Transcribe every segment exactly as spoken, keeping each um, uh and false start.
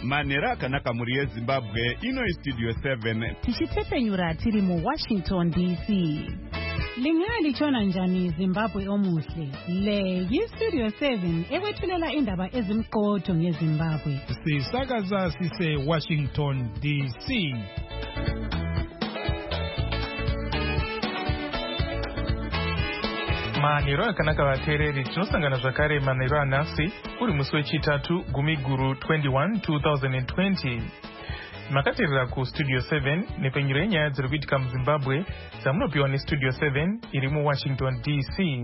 manera akanaka muri yeZimbabwe ino istudio seven tichitepenyura tiri mu Washington D C. Lingali chona njani Zimbabwe omuhle. Le yistudio seven ekwethulela indaba ezimqotho ngeZimbabwe. Sisakaza sise Washington D C. Maniro akanaka vateereri tinosangana zvakare maniro anhasi uri musi wechitatu gumiguru twenty-one two thousand twenty. Makateerera kustudio seven nepenyuro yenyaya dziri kuitika muZimbabwe dzamunopiwa nestudio seven iri muWashington D C.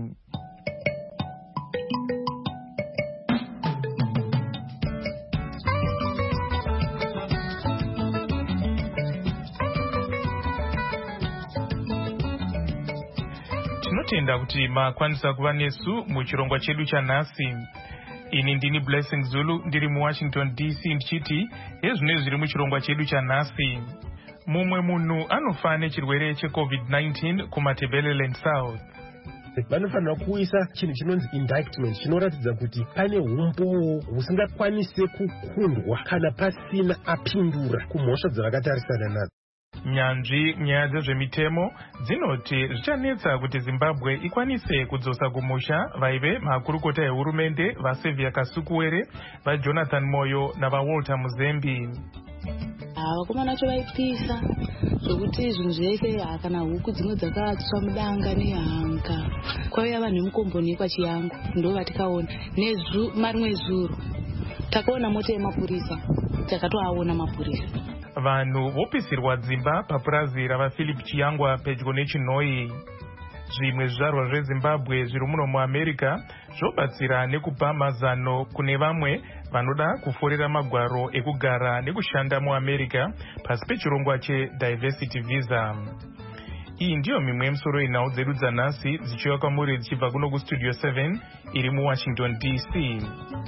Tinotenda kuti makwanisa kuva nesu muchirongwa chedu chanhasi. Ini ndini Blessing Zulu ndiri muWashington D C ndichiti ezvino zviri muchirongwa chedu chanhasi. Mumwe munhu anofa nechirwere checovid nineteen kuMatabeleland South. Vanofanira kuisa chinhu chinonzi indictment chinoratidza kuti pane umbowo husingakwanise kukundwa kana pasina apindura kumhosva dzavakatarisana nadzo. Nyanzvi nyaya dzezvemitemo dzinoti zvichanetsa kuti Zimbabwe ikwanise kudzosa kumusha vaive makurukota ehurumende vaSylvia Kasukuwere, vaJonathan Moyo navaWalter Muzembi. Vakomana vacho vaipisa zvokuti zvinhu zvese kana huku dzimwe dzakatsva mudanga nehanga kwaiva vanhu vemukomboni kwachiyangu ndo vatikaona nezu marimwe zuro takaona mota yemapurisa takatoaona mapurisa. Vanhu vopisirwa dzimba papurazi ravaPhilip Chiyangwa pedyo neChinoi. Zvimwe zvizvarwa zveZimbabwe zviri muno muAmerica zvobatsira nekupa mazano kune vamwe vanoda kuforera magwaro ekugara nekushanda muAmerica pasi pechirongwa cheDiversity Visa. Iyi ndiyo mimwe yemisoro yenhau dzedu dzanhasi dzichiuya kwamuri dzichibva kuno kustudio seven iri muWashington D C.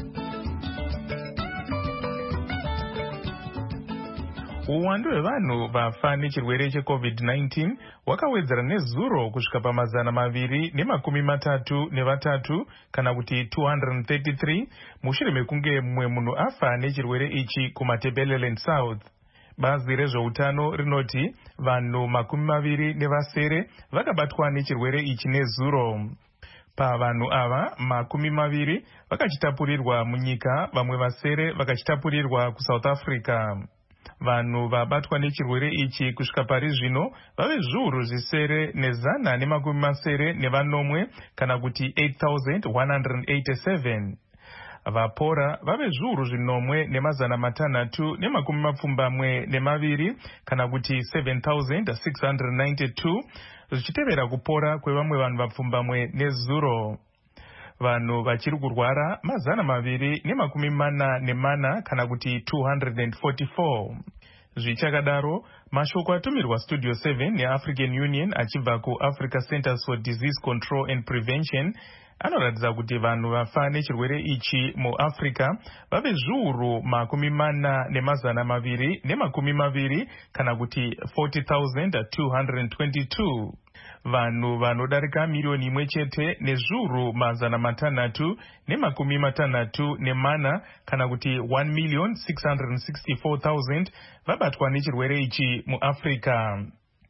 Uwandu hwevanhu vafa nechirwere checovid nineteen wakawedzera nezuro kusvika pamazana maviri nemakumi matatu nevatatu kana kuti two hundred thirty-three mushure mekunge mumwe munhu afa nechirwere ichi kuMatabeleland South. Bazi rezveutano rinoti vanhu makumi maviri nevasere vakabatwa nechirwere ichi nezuro. Pavanhu ava makumi maviri vakachitapurirwa munyika, vamwe vasere vakachitapurirwa kuSouth Africa. Vanhu vabatwa nechirwere ichi kusvika pari zvino vave zviuru zvisere nezana nemakumi masere nevanomwe kana kuti eight thousand one hundred eighty-seven. Vapora vave zviuru zvinomwe nemazana matanhatu nemakumi mapfumbamwe nemaviri kana kuti seven thousand six hundred ninety-two zvichitevera kupora kwevamwe vanhu vapfumbamwe nezuro. Vanhu vachiri kurwara mazana maviri nemakumi mana nemana kana kuti two hundred forty-four. Zvichakadaro, mashoko atumirwa Studio seven neAfrican Union achibva kuAfrica Centers for Disease Control and Prevention anoratidza kuti vanhu vafa nechirwere ichi muAfrica vave zviuru makumi mana nemazana maviri nemakumi maviri kana kuti forty thousand two hundred twenty-two. Vanhu vanodarika milioni imwe chete nezviuru mazana matanhatu nemakumi matanhatu nemana kana kuti one million six hundred sixty-four thousand vabatwa nechirwere ichi muAfrica.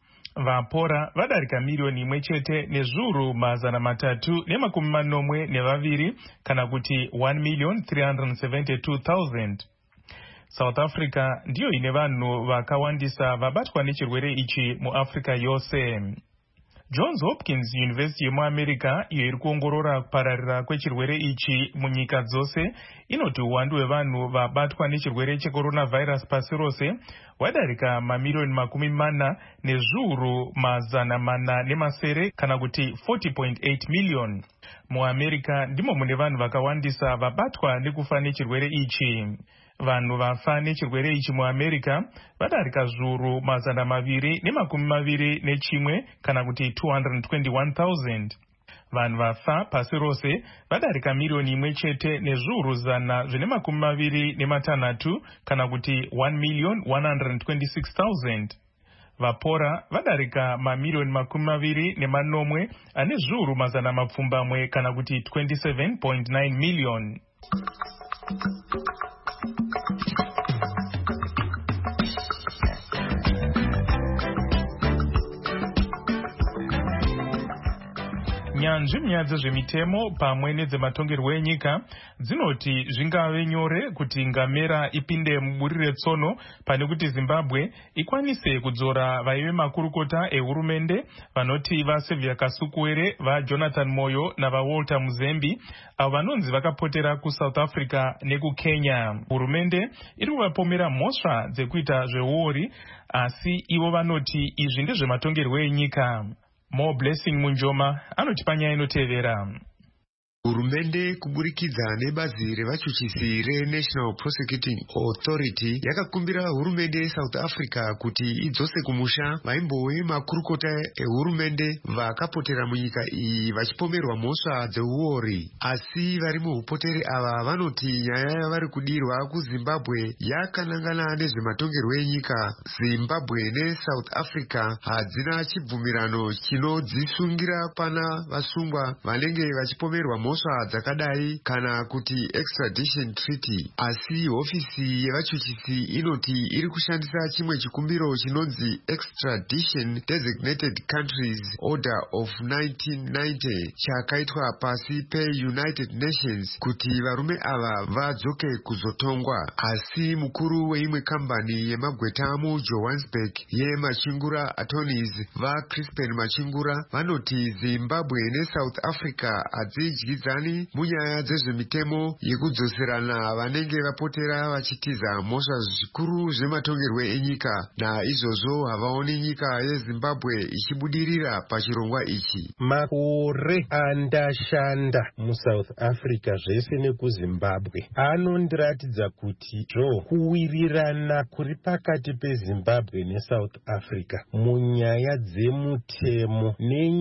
Vapora vadarika milioni imwe chete nezviuru mazana matatu nemakumi manomwe nevaviri kana kuti one million three hundred seventy-two thousand. South Africa ndiyo ine vanhu vakawandisa vabatwa nechirwere ichi muAfrica yose. Johns Hopkins University yemuAmerica iyo iri kuongorora kupararira kwechirwere ichi munyika dzose inoti uwandu hwevanhu vabatwa nechirwere checoronavirus pasi rose wadarika mamilioni makumi mana nezviuru mazana mana nemasere kana kuti forty point eight million. MuAmerica ndimo mune vanhu vakawandisa vabatwa nekufa nechirwere ichi. Vanhu vafa nechirwere ichi muAmerica vadarika zviuru mazana maviri nemakumi maviri nechimwe kana kuti two hundred twenty-one thousand. Vanhu vafa pasi rose vadarika milioni imwe chete nezviuru zana zvine makumi maviri nematanhatu kana kuti one million one hundred twenty-six thousand. Vapora vadarika mamilioni makumi maviri nemanomwe ane zviuru mazana mapfumbamwe kana kuti twenty-seven point nine million. nyanzvi munyaya dzezvemitemo pamwe nedzematongerwo enyika dzinoti zvingave nyore kuti ngamera ipinde muburire tsono pane kuti Zimbabwe ikwanise kudzora vaive makurukota ehurumende vanoti vaSylvia Kasukuwere, vaJonathan Moyo navaWalter Muzembi avo vanonzi vakapotera kuSouth Africa nekuKenya. Hurumende iri kuvapomera mhosva dzekuita zveuori, asi ivo vanoti izvi ndezvematongerwo enyika. More Blessing Munjoma anotipa nyaya inotevera. Hurumende kuburikidza nebazi revachuchisi reNational Prosecuting Authority yakakumbira hurumende yeSouth Africa kuti idzose kumusha vaimbove makurukota ehurumende vakapotera munyika iyi vachipomerwa mhosva dzeuori. Asi vari muupotere ava vanoti nyaya yavari kudirwa kuZimbabwe yakanangana nezvematongerwo enyika. Zimbabwe neSouth Africa hadzina chibvumirano chinodzisungira pana vasungwa vanenge vachipomerwa mhosva dzakadai kana kuti extradition treaty. Asi hofisi yevachuchisi inoti iri kushandisa chimwe chikumbiro chinonzi Extradition Designated Countries Order of nineteen ninety chakaitwa pasi peUnited Nations kuti varume ava vadzoke kuzotongwa. Asi mukuru weimwe kambani yemagweta muJohannesburg yeMachingura Attorneys vaCrispin Machingura vanoti Zimbabwe neSouth Africa hadzidyidzani munyaya dzezvemitemo yekudzoserana vanenge vapotera vachitiza mhosva zvikuru zvematongerwo enyika. Naizvozvo havaoni nyika yeZimbabwe ichibudirira pachirongwa ichi. Makore andashanda muSouth Africa zvese nekuZimbabwe anondiratidza kuti zvo kuwirirana kuri pakati peZimbabwe neSouth Africa munyaya dzemutemo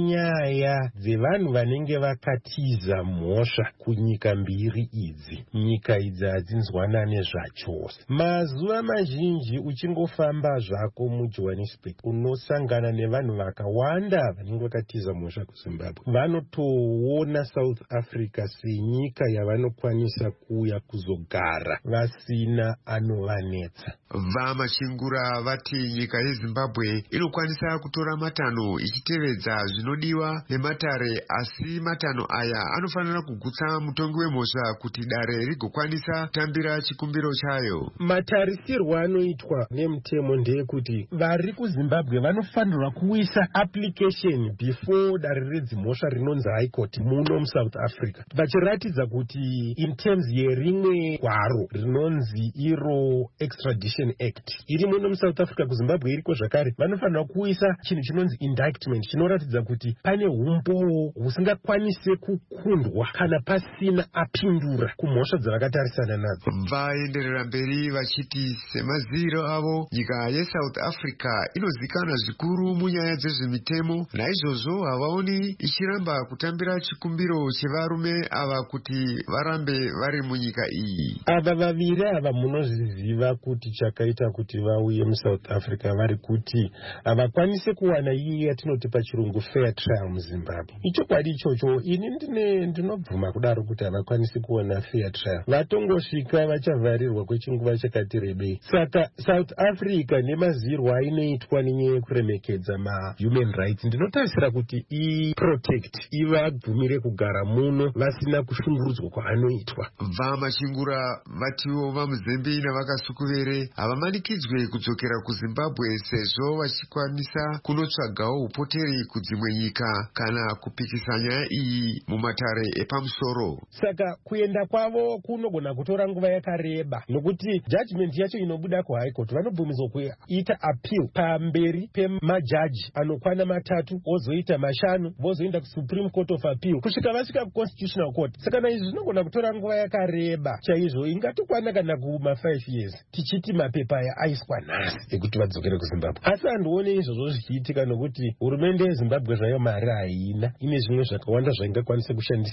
nenyaya dzevanhu vanenge vakatiza mhosva kunyika mbiri idzi. Nyika idzi hadzinzwanane zvachose. Mazuva mazhinji uchingofamba zvako muJohannesburg unosangana nevanhu vakawanda vanenge vakatiza mhosva kuZimbabwe. Vanotoona South Africa senyika yavanokwanisa kuuya kuzogara vasina anovanetsa. VaMachingura vati nyika yeZimbabwe inokwanisa kutora matanho ichitevedza zvinodiwa nematare, asi matanho aya anofanira kugutsa mutongi wemhosva kuti dare rigokwanisa kutambira chikumbiro chayo. Matarisirwo anoitwa nemutemo ndeyekuti vari kuZimbabwe vanofanirwa kuisa application before dare redzimhosva rinonzi High Court muno muSouth Africa, vachiratidza kuti in terms yerimwe gwaro rinonzi iro Extradition Act iri muno muSouth Africa, kuZimbabwe iriko zvakare, vanofanirwa kuisa chinhu chinonzi indictment chinoratidza kuti pane umboo husingakwanise kukundwa kana pasina apindura kumhosva dzavakatarisana nadzo. Vaenderera mberi vachiti semaziviro avo nyika yeSouth Africa inozikanwa zvikuru munyaya dzezvemitemo, naizvozvo havaoni ichiramba kutambira chikumbiro chevarume ava kuti varambe vari munyika iyi. Ava vaviri ava munozviziva kuti chakaita kuti vauye muSouth Africa vari kuti havakwanise kuwana iyi yatinoti pachirungu fair trial muZimbabwe. Ichokwadi ichocho, ini ndine ndinobvuma kudaro kuti havakwanisi kuona fair trial. Vatongosvika vachavharirwa kwechinguva chakati rebei. Saka South Africa nemazirwo ainoitwa nenyaya yekuremekedza mahuman rights ndinotarisira kuti iprotect, ivabvumire kugara muno vasina kushungurudzwa kwaanoitwa. VaMachingura vatiwo vaMuzembi navakaSukuvere havamanikidzwe kudzokera kuZimbabwe sezvo vachikwanisa kunotsvagawo upoteri kudzimwe nyika kana kupikisa nyaya iyi mumatare epamusoro. Saka kuenda kwavo kunogona kutora nguva yakareba, nokuti judgment yacho inobuda kuHigh Court vanobvumidzwa kuita appeal pamberi pemajaji anokwana matatu, vozoita mashanu, vozoenda kuSupreme Court of Appeal kusvika vasvika kuConstitutional Court. Saka naizvi zvinogona kutora nguva yakareba chaizvo, ingatokwana kana kuma five years tichiti mapepa aya aiswa nhasi ekuti vadzokere kuZimbabwe. Asi handione izvozvo zvichiitika nokuti hurumende yeZimbabwe zvayo mari haina, ine zvimwe zvakawanda zvaingakwanisa kushandisa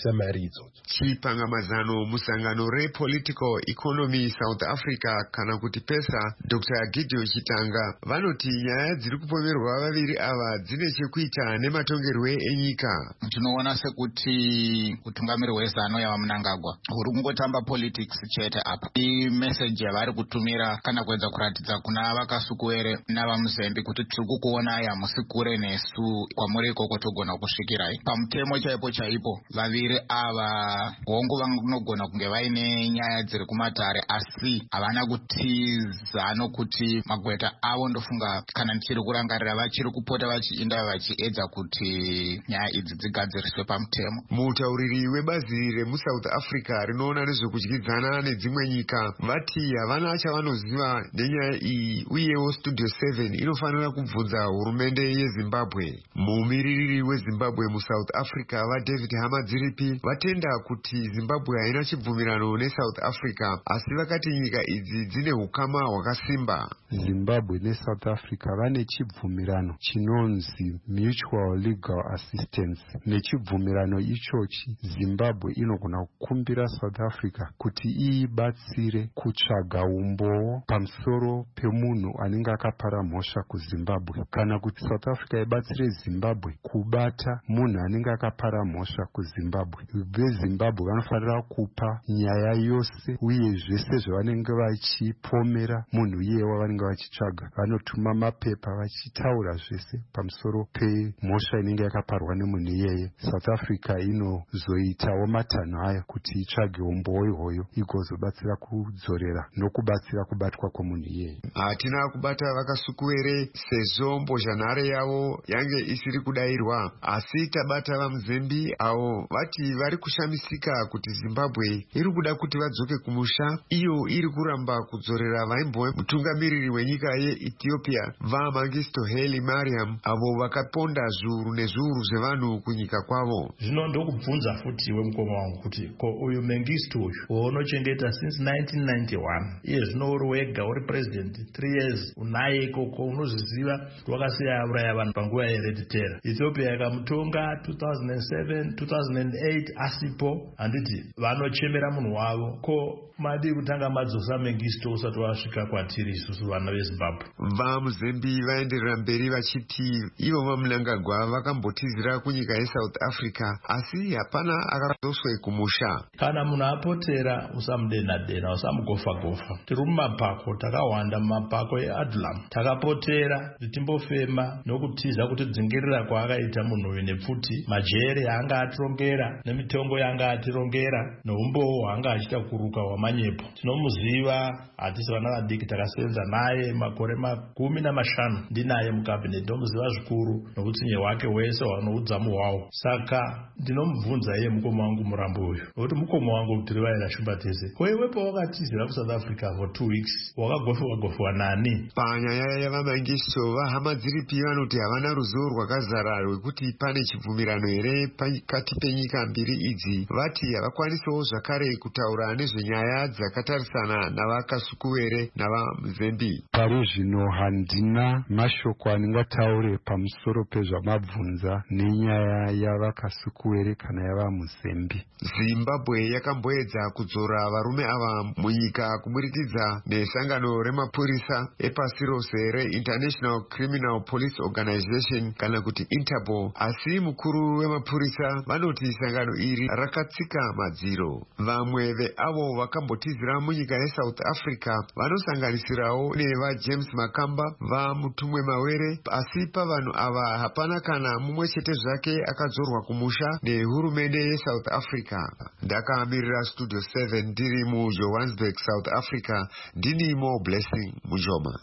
kushandisa mari idzodzo. Chipangamazano musangano rePolitical Economy South Africa kana kuti PESA, Doctor Gideon Chitanga vanoti nyaya dziri kupomerwa vaviri ava dzine chekuita nematongerwe enyika. Tinoona sekuti utungamiri hwezano yava Mnangagwa huri kungotamba politics chete apa. I message yavari kutumira kana kuedza kuratidza kuna vakasukuwere navaMuzembe kuti tiri kukuona yamusi kure nesu kwamuri ikoko togona kusvikirai. Pamutemo chaipo chaipo vaviri ava hongu vanogona kunge vaine nyaya dziri kumatare asi havana kutiza nokuti magweta avo ndofunga kana ndichiri kurangarira vachiri kupota vachiinda vachiedza kuti nyaya idzi dzigadziriswe pamutemo. Mutauriri webazi remuSouth Africa rinoona nezvekudyidzana nedzimwe nyika vati havana chavanoziva nenyaya iyi uyewo Studio seven inofanira kubvunza hurumende yeZimbabwe. Mumiririri weZimbabwe muSouth Africa vaDavid Hamadziripi vatenda kuti Zimbabwe haina chibvumirano neSouth Africa asi vakati nyika idzi dzine hukama hwakasimba. Zimbabwe neSouth Africa vane chibvumirano chinonzi Mutual Legal Assistance. Nechibvumirano ichochi Zimbabwe inogona kukumbira South Africa kuti iibatsire kutsvaga umboo pamusoro pemunhu anenge akapara mhosva kuZimbabwe, kana kuti South Africa ibatsire Zimbabwe kubata munhu anenge akapara mhosva kuZimbabwe. VeZimbabwe vanofanira kupa nyaya yose uye zvese zvavanenge vachipomera munhu iyewa vanenge vachitsvaga. Vanotuma mapepa vachitaura zvese pamusoro pemhosva inenge yakaparwa nemunhu iyeye. South Africa inozoitawo matanho ayo kuti itsvage umboo ihoyo igozobatsira kudzorera nokubatsira kubatwa kwomunhu iyeye. Hatina kubata vakasukuwere sezvo mbozhanhare yavo yange isiri kudairwa, asi tabata vaMuzembe avo vati vari kushamisika kuti Zimbabwe iri kuda kuti vadzoke kumusha, iyo iri kuramba kudzorera vaimbove mutungamiriri wenyika yeEthiopia vaMangisto Haile Mariam avo vakaponda zviuru nezviuru zvevanhu kunyika kwavo. Zvino ndokubvunza futi iwe mukoma wangu kuti ko uyu Mengistu uyu waunochengeta since nineteen ninety-one iye zvino uri wega uri president three years unaye ikoko unozviziva kuti wakasiya auraya vanhu panguva yeRed Terror. Ethiopia yakamutonga two thousand seven two thousand eight asipo handiti vanochemera munhu wavo. Ko madi kutanga madzosa Mengistu usati wasvika kwatiri isusu vana veZimbabwe. VaMuzembe vaenderera mberi vachiti ivo vaMnangagwa vakambotizira kunyika yeSouth Africa asi hapana akazoswe kumusha. Kana munhu apotera usamudena dena usamugofa gofa. Tiri mumapako takawanda mumapako eAdlam takapotera timbofema nokutiza kuti dzingirira kwaakaita munhu uyu nepfuti majere anga atirongera nemitongo yanga atirongera noumboo hwanga achita kuruka hwamanyepo. Tinomuziva hatisi vana vadiki takasenza naye makore makumi namashanu ndinaye mukabinet. Ndomuziva zvikuru nokutsinye hwake wese noudzamu hwawo. Saka ndinomubvunza iye mukoma wangu murambo uyu nokuti mukoma wangu tiri vaira shumba tese. Wewe pawakatizira kuSouth Africa for two weeks wakagofwa gofwa nani? Panyaya yavaMangisto vaHamadziripi vanoti havana ruzivo rwakazara rwekuti pane chibvumirano here pakati penyika mbiri idzi. Vati havakwanisawo zvakare kutaura nezvenyaya dzakatarisana navakasukuwere navaMuzembe. Pari zvino handina mashoko andingataure pamusoro pezvamabvunza nenyaya yavakasukuwere kana yavaMuzembe. Zimbabwe yakamboedza kudzora varume ava munyika kuburikidza nesangano remapurisa epasi rose reInternational Criminal Police Organization kana kuti Interpol, asi mukuru wemapurisa vanoti sangano iri rakatsika madziro. Vamwe veavo vakambotizira munyika yeSouth Africa vanosanganisirawo nevaJames Makamba vaMutumwe Mawere, asi pavanhu ava hapana kana mumwe chete zvake akadzorwa kumusha nehurumende yeSouth Africa. Ndakamirira Studio seven ndiri muJohannesburg, South Africa, ndini Mo Blessing Mujoma.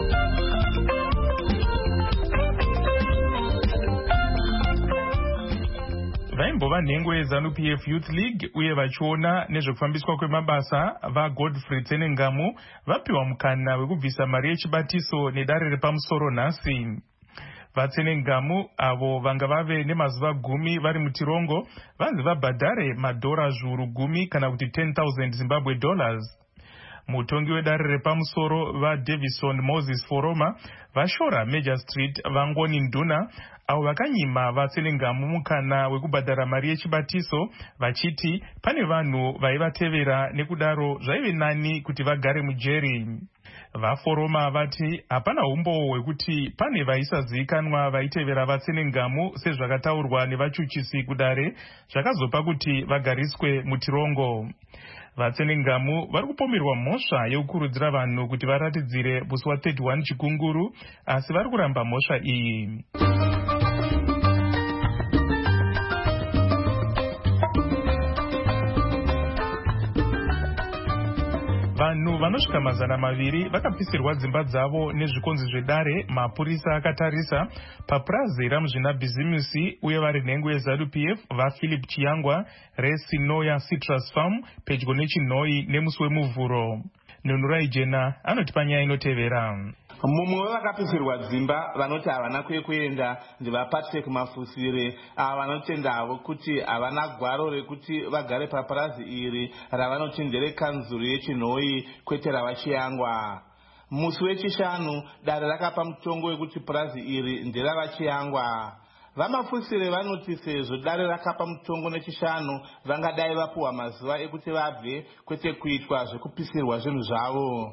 vaimbova nhengo yeZANU-P F Youth League uye vachiona nezvekufambiswa kwemabasa vaGodfrey Tsenengamu vapiwa mukana wekubvisa mari yechibatiso nedare repamusoro nhasi. VaTsenengamu avo vanga vave nemazuva gumi vari mutirongo vanzi vabhadhare madhora zviuru gumi kana kuti ten thousand Zimbabwe dollars. Mutongi wedare repamusoro vaDavison Moses Foroma vashora Major Street Vangoni Nduna avo vakanyima vatsenengamu mukana wekubhadhara mari yechibatiso vachiti pane vanhu vaivatevera nekudaro zvaive nani kuti vagare mujeri. Vaforoma vati hapana umbo hwekuti pane vaisazivikanwa vaitevera vatsenengamu sezvakataurwa nevachuchisi kudare zvakazopa kuti vagariswe mutirongo. Vatsenengamu vari kupomerwa mhosva yekukurudzira vanhu kuti varatidzire musi wa thirty one chikunguru, asi vari kuramba mhosva iyi. Vanhu vanosvika mazana maviri vakapisirwa dzimba dzavo nezvikonzi zvedare, mapurisa akatarisa papurazi ramuzvinabhizimusi uye vari nhengo yeZANU P F vaPhilip Chiyangwa, Resinoya Citrus Farm pedyo nechinhoi nemusi wemuvhuro. Nunurai Jena anoti panyaya inotevera. Mumwe wevakapisirwa dzimba vanoti havana kwekuenda ndivaPatrick Mafusire, ava vanotendavo kuti havana gwaro rekuti vagare papurazi iri ravanoti nderekanzuru yechinhoi kwete ravachiyangwa. Musi wechishanu dare rakapa mutongo wekuti purazi iri nderavachiyangwa. VaMafusire vanoti sezvo dare rakapa mutongo nechishanu vangadai vapuwa mazuva ekuti vabve kwete kuitwa zvekupisirwa zvinhu zvavo.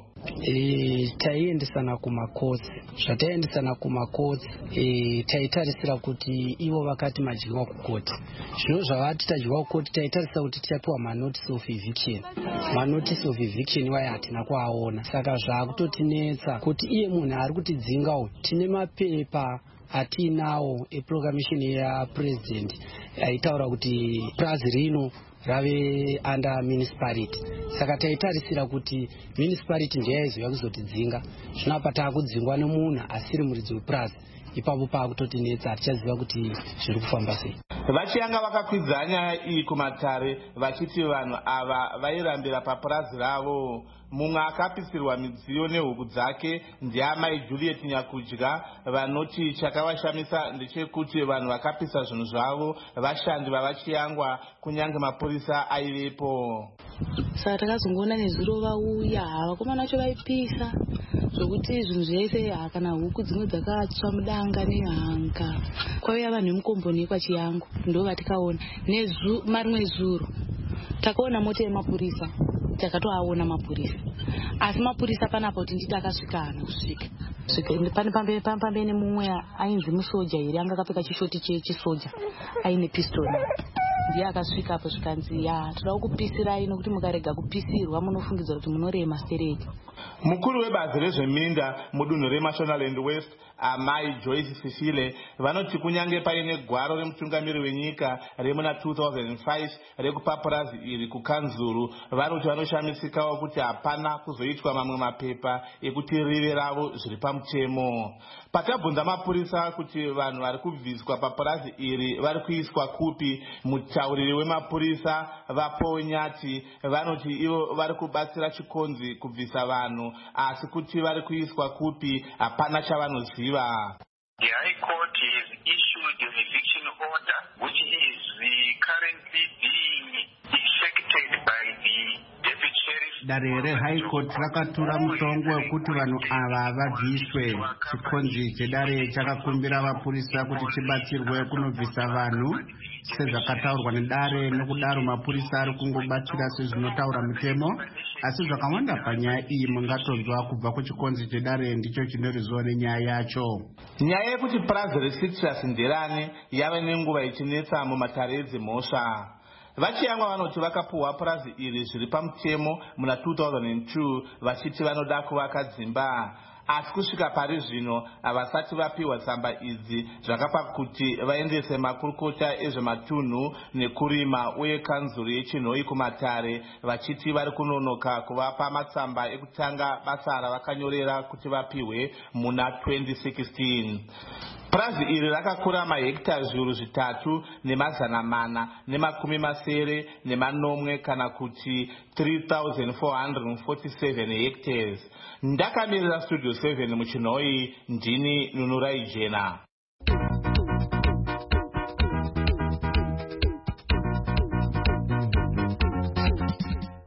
E, taiendesana kumakotsi zvataendesana kumakotsi e, taitarisira kuti ivo vakati madyiwa kukoti. Zvino zvavati tadyiwa kukoti taitarisira kuti tichapiwa manotice of eviction. Manotice of eviction waya hatina kuaona, saka zvaakutotinetsa kuti iye munhu ari kutidzinga uyu tine mapepa atinawo eproclamation yapresident aitaura kuti purazi rino rave under municipality. Saka taitarisira kuti municipality ndiye aizoya kuzotidzinga. Zvino apa taakudzingwa nemunhu asiri muridzi wepurazi. Ipapo paakutotinetsa hatichaziva kuti zviri kufamba sei. Vachiyanga vakakwidza nyaya iyi kumatare vachiti vanhu ava vairambira papurazi ravo. Mumwe akapisirwa midziyo nehuku dzake ndiamai Juliet Nyakudya, vanoti chakavashamisa ndechekuti vanhu vakapisa zvinhu zvavo vashandi vavachiyangwa kunyange mapurisa aivepo. Saka takazongoona nezuro vauya vakomana vacho vaipisa zvokuti zvinhu zvese kana huku dzimwe dzakatsva mudanga nehanga. Kwaiya vanhu vemukomboni ekwaChiyangu ndo vatikaona. Nerimwe zuro takaona mota yemapurisa, takatoaona mapurisa, asi mapurisa panapa kuti nditi akasvika hana kusvika. Pane pambene mumwe ainzi musoja here anga akapfeka chishoti chechisoja aine pistol, ndiye akasvika apo zvikanzi ya toda kukupisirai nokuti mukarega kupisirwa munofungidzwa kuti munorema stereki. Mukuru webazi rezveminda mudunhu reMashonaland West, amai Joyce Sisile, vanoti kunyange paine gwaro remutungamiri wenyika remuna two thousand five rekupa purazi iri kukanzuru, vanoti vanoshamisikawo kuti hapana kuzoitwa mamwe mapepa ekuti rive ravo zviri pamutemo. Patabvunza mapurisa kuti vanhu vari kubviswa papurazi iri vari kuiswa kupi, mutauriri wemapurisa vaPaul Nyati vanoti ivo vari kubatsira chikonzi kubvisa vanhu, asi kuti vari kuiswa kupi hapana chavanoziva. The High Court has issued an eviction order which is the currently being effected by the Deputy Sheriff. Dare reHigh Court rakatura mutongo wekuti vanhu ava vabviswe. Chikonzi chedare chakakumbira vapurisa kuti chibatsirwe kunobvisa vanhu sezvakataurwa nedare, nokudaro mapurisa ari kungobatsira sezvinotaura mutemo, asi zvakawanda panyaya iyi mungatonzwa kubva kuchikonzi chedare ndicho chine ruzivo nenyaya yacho. Nyaya yekuti purazi reCitrus nderani yave nenguva ichinetsa mumatare edzimhosva. Vachiyangwa vanoti vakapuhwa purazi iri zviri pamutemo muna two thousand two vachiti vanoda kuvaka dzimba, asi kusvika pari zvino havasati vapiwa tsamba idzi, zvakapa kuti vaendese makurukota ezvematunhu nekurima uye kanzuru yechinhoi kumatare, vachiti vari kunonoka kuvapa matsamba ekutanga basa ravakanyorera kuti vapiwe muna twenty sixteen. Purazi iri rakakura mahekita zviuru zvitatu nemazana mana nemakumi masere nemanomwe kana kuti three thousand four hundred forty-seven hectares. Ndakamirira Studio seven muchinhoi, ndini Nunurai Jena.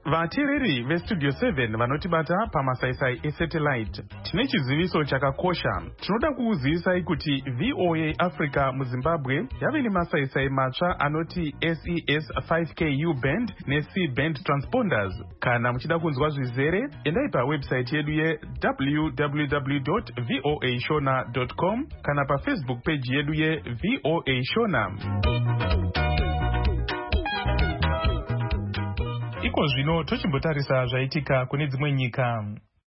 vateereri vestudio seven vanotibata pamasaisai esatellite, tine chiziviso chakakosha. Tinoda kukuzivisai kuti V O A Africa muZimbabwe yave nemasaisai matsva anoti S E S five K U band ne-C band transponders. Kana muchida kunzwa zvizere, endai pawebsite yedu ye w w w dot v o a shona dot com kana pafacebook page yedu ye V O A Shona. Iko zvino tochimbotarisa zvaitika kune dzimwe nyika.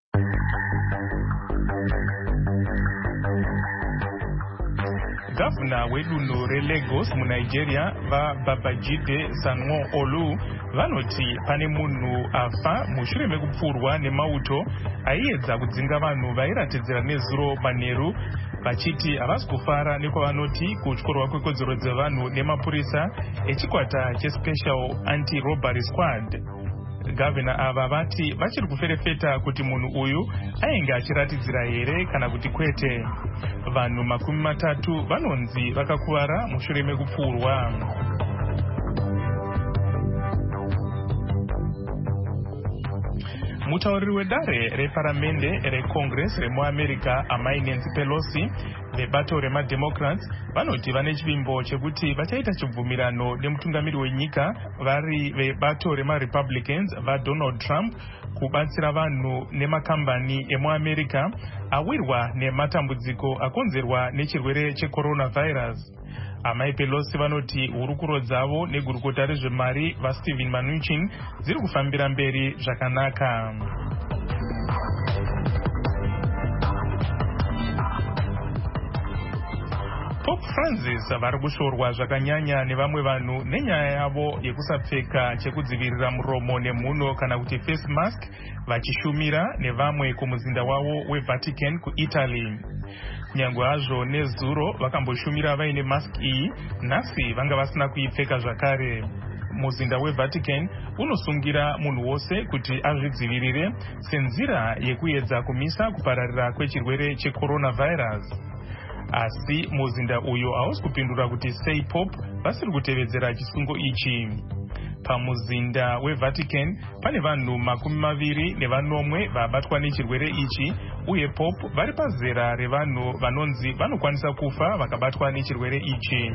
Gavana wedunhu reLagos muNigeria vaBabajide Sanwo-Olu vanoti pane munhu afa mushure mekupfurwa nemauto aiedza kudzinga vanhu vairatidzira nezuro manheru, vachiti havasi kufara nekwavanoti kutyorwa kwekodzero dzevanhu nemapurisa echikwata cheSpecial Anti-Robbery Squad. Gavana ava vati vachiri kuferefeta kuti munhu uyu ainge achiratidzira here kana kuti kwete. Vanhu makumi matatu vanonzi vakakuvara mushure mekupfurwa. Mutauriri wedare reparamende reCongress remuAmerica amai Nancy Pelosi vebato remademocrats vanoti vane chivimbo chekuti vachaita chibvumirano nemutungamiri wenyika vari vebato remaRepublicans vaDonald Trump kubatsira vanhu nemakambani emuAmerica awirwa nematambudziko akonzerwa nechirwere checoronavirus. Amai Pelosi vanoti hurukuro dzavo negurukota rezvemari vaStephen Mnuchin dziri kufambira mberi zvakanaka. Pope Francis vari kushorwa zvakanyanya nevamwe vanhu nenyaya yavo yekusapfeka chekudzivirira muromo nemhuno kana kuti face mask vachishumira nevamwe kumuzinda wavo weVatican kuItaly. Nyangwe hazvo nezuro vakamboshumira vaine mask iyi, nhasi vanga vasina kuipfeka zvakare. Muzinda weVatican unosungira munhu wose kuti azvidzivirire senzira yekuedza kumisa kupararira kwechirwere checoronavirus. Asi muzinda uyo hausi kupindura kuti sei Pope vasiri kutevedzera chisungo ichi. Pamuzinda weVatican pane vanhu makumi maviri nevanomwe vabatwa nechirwere ichi, uye Pope vari pazera revanhu vanonzi vanokwanisa kufa vakabatwa nechirwere ichi.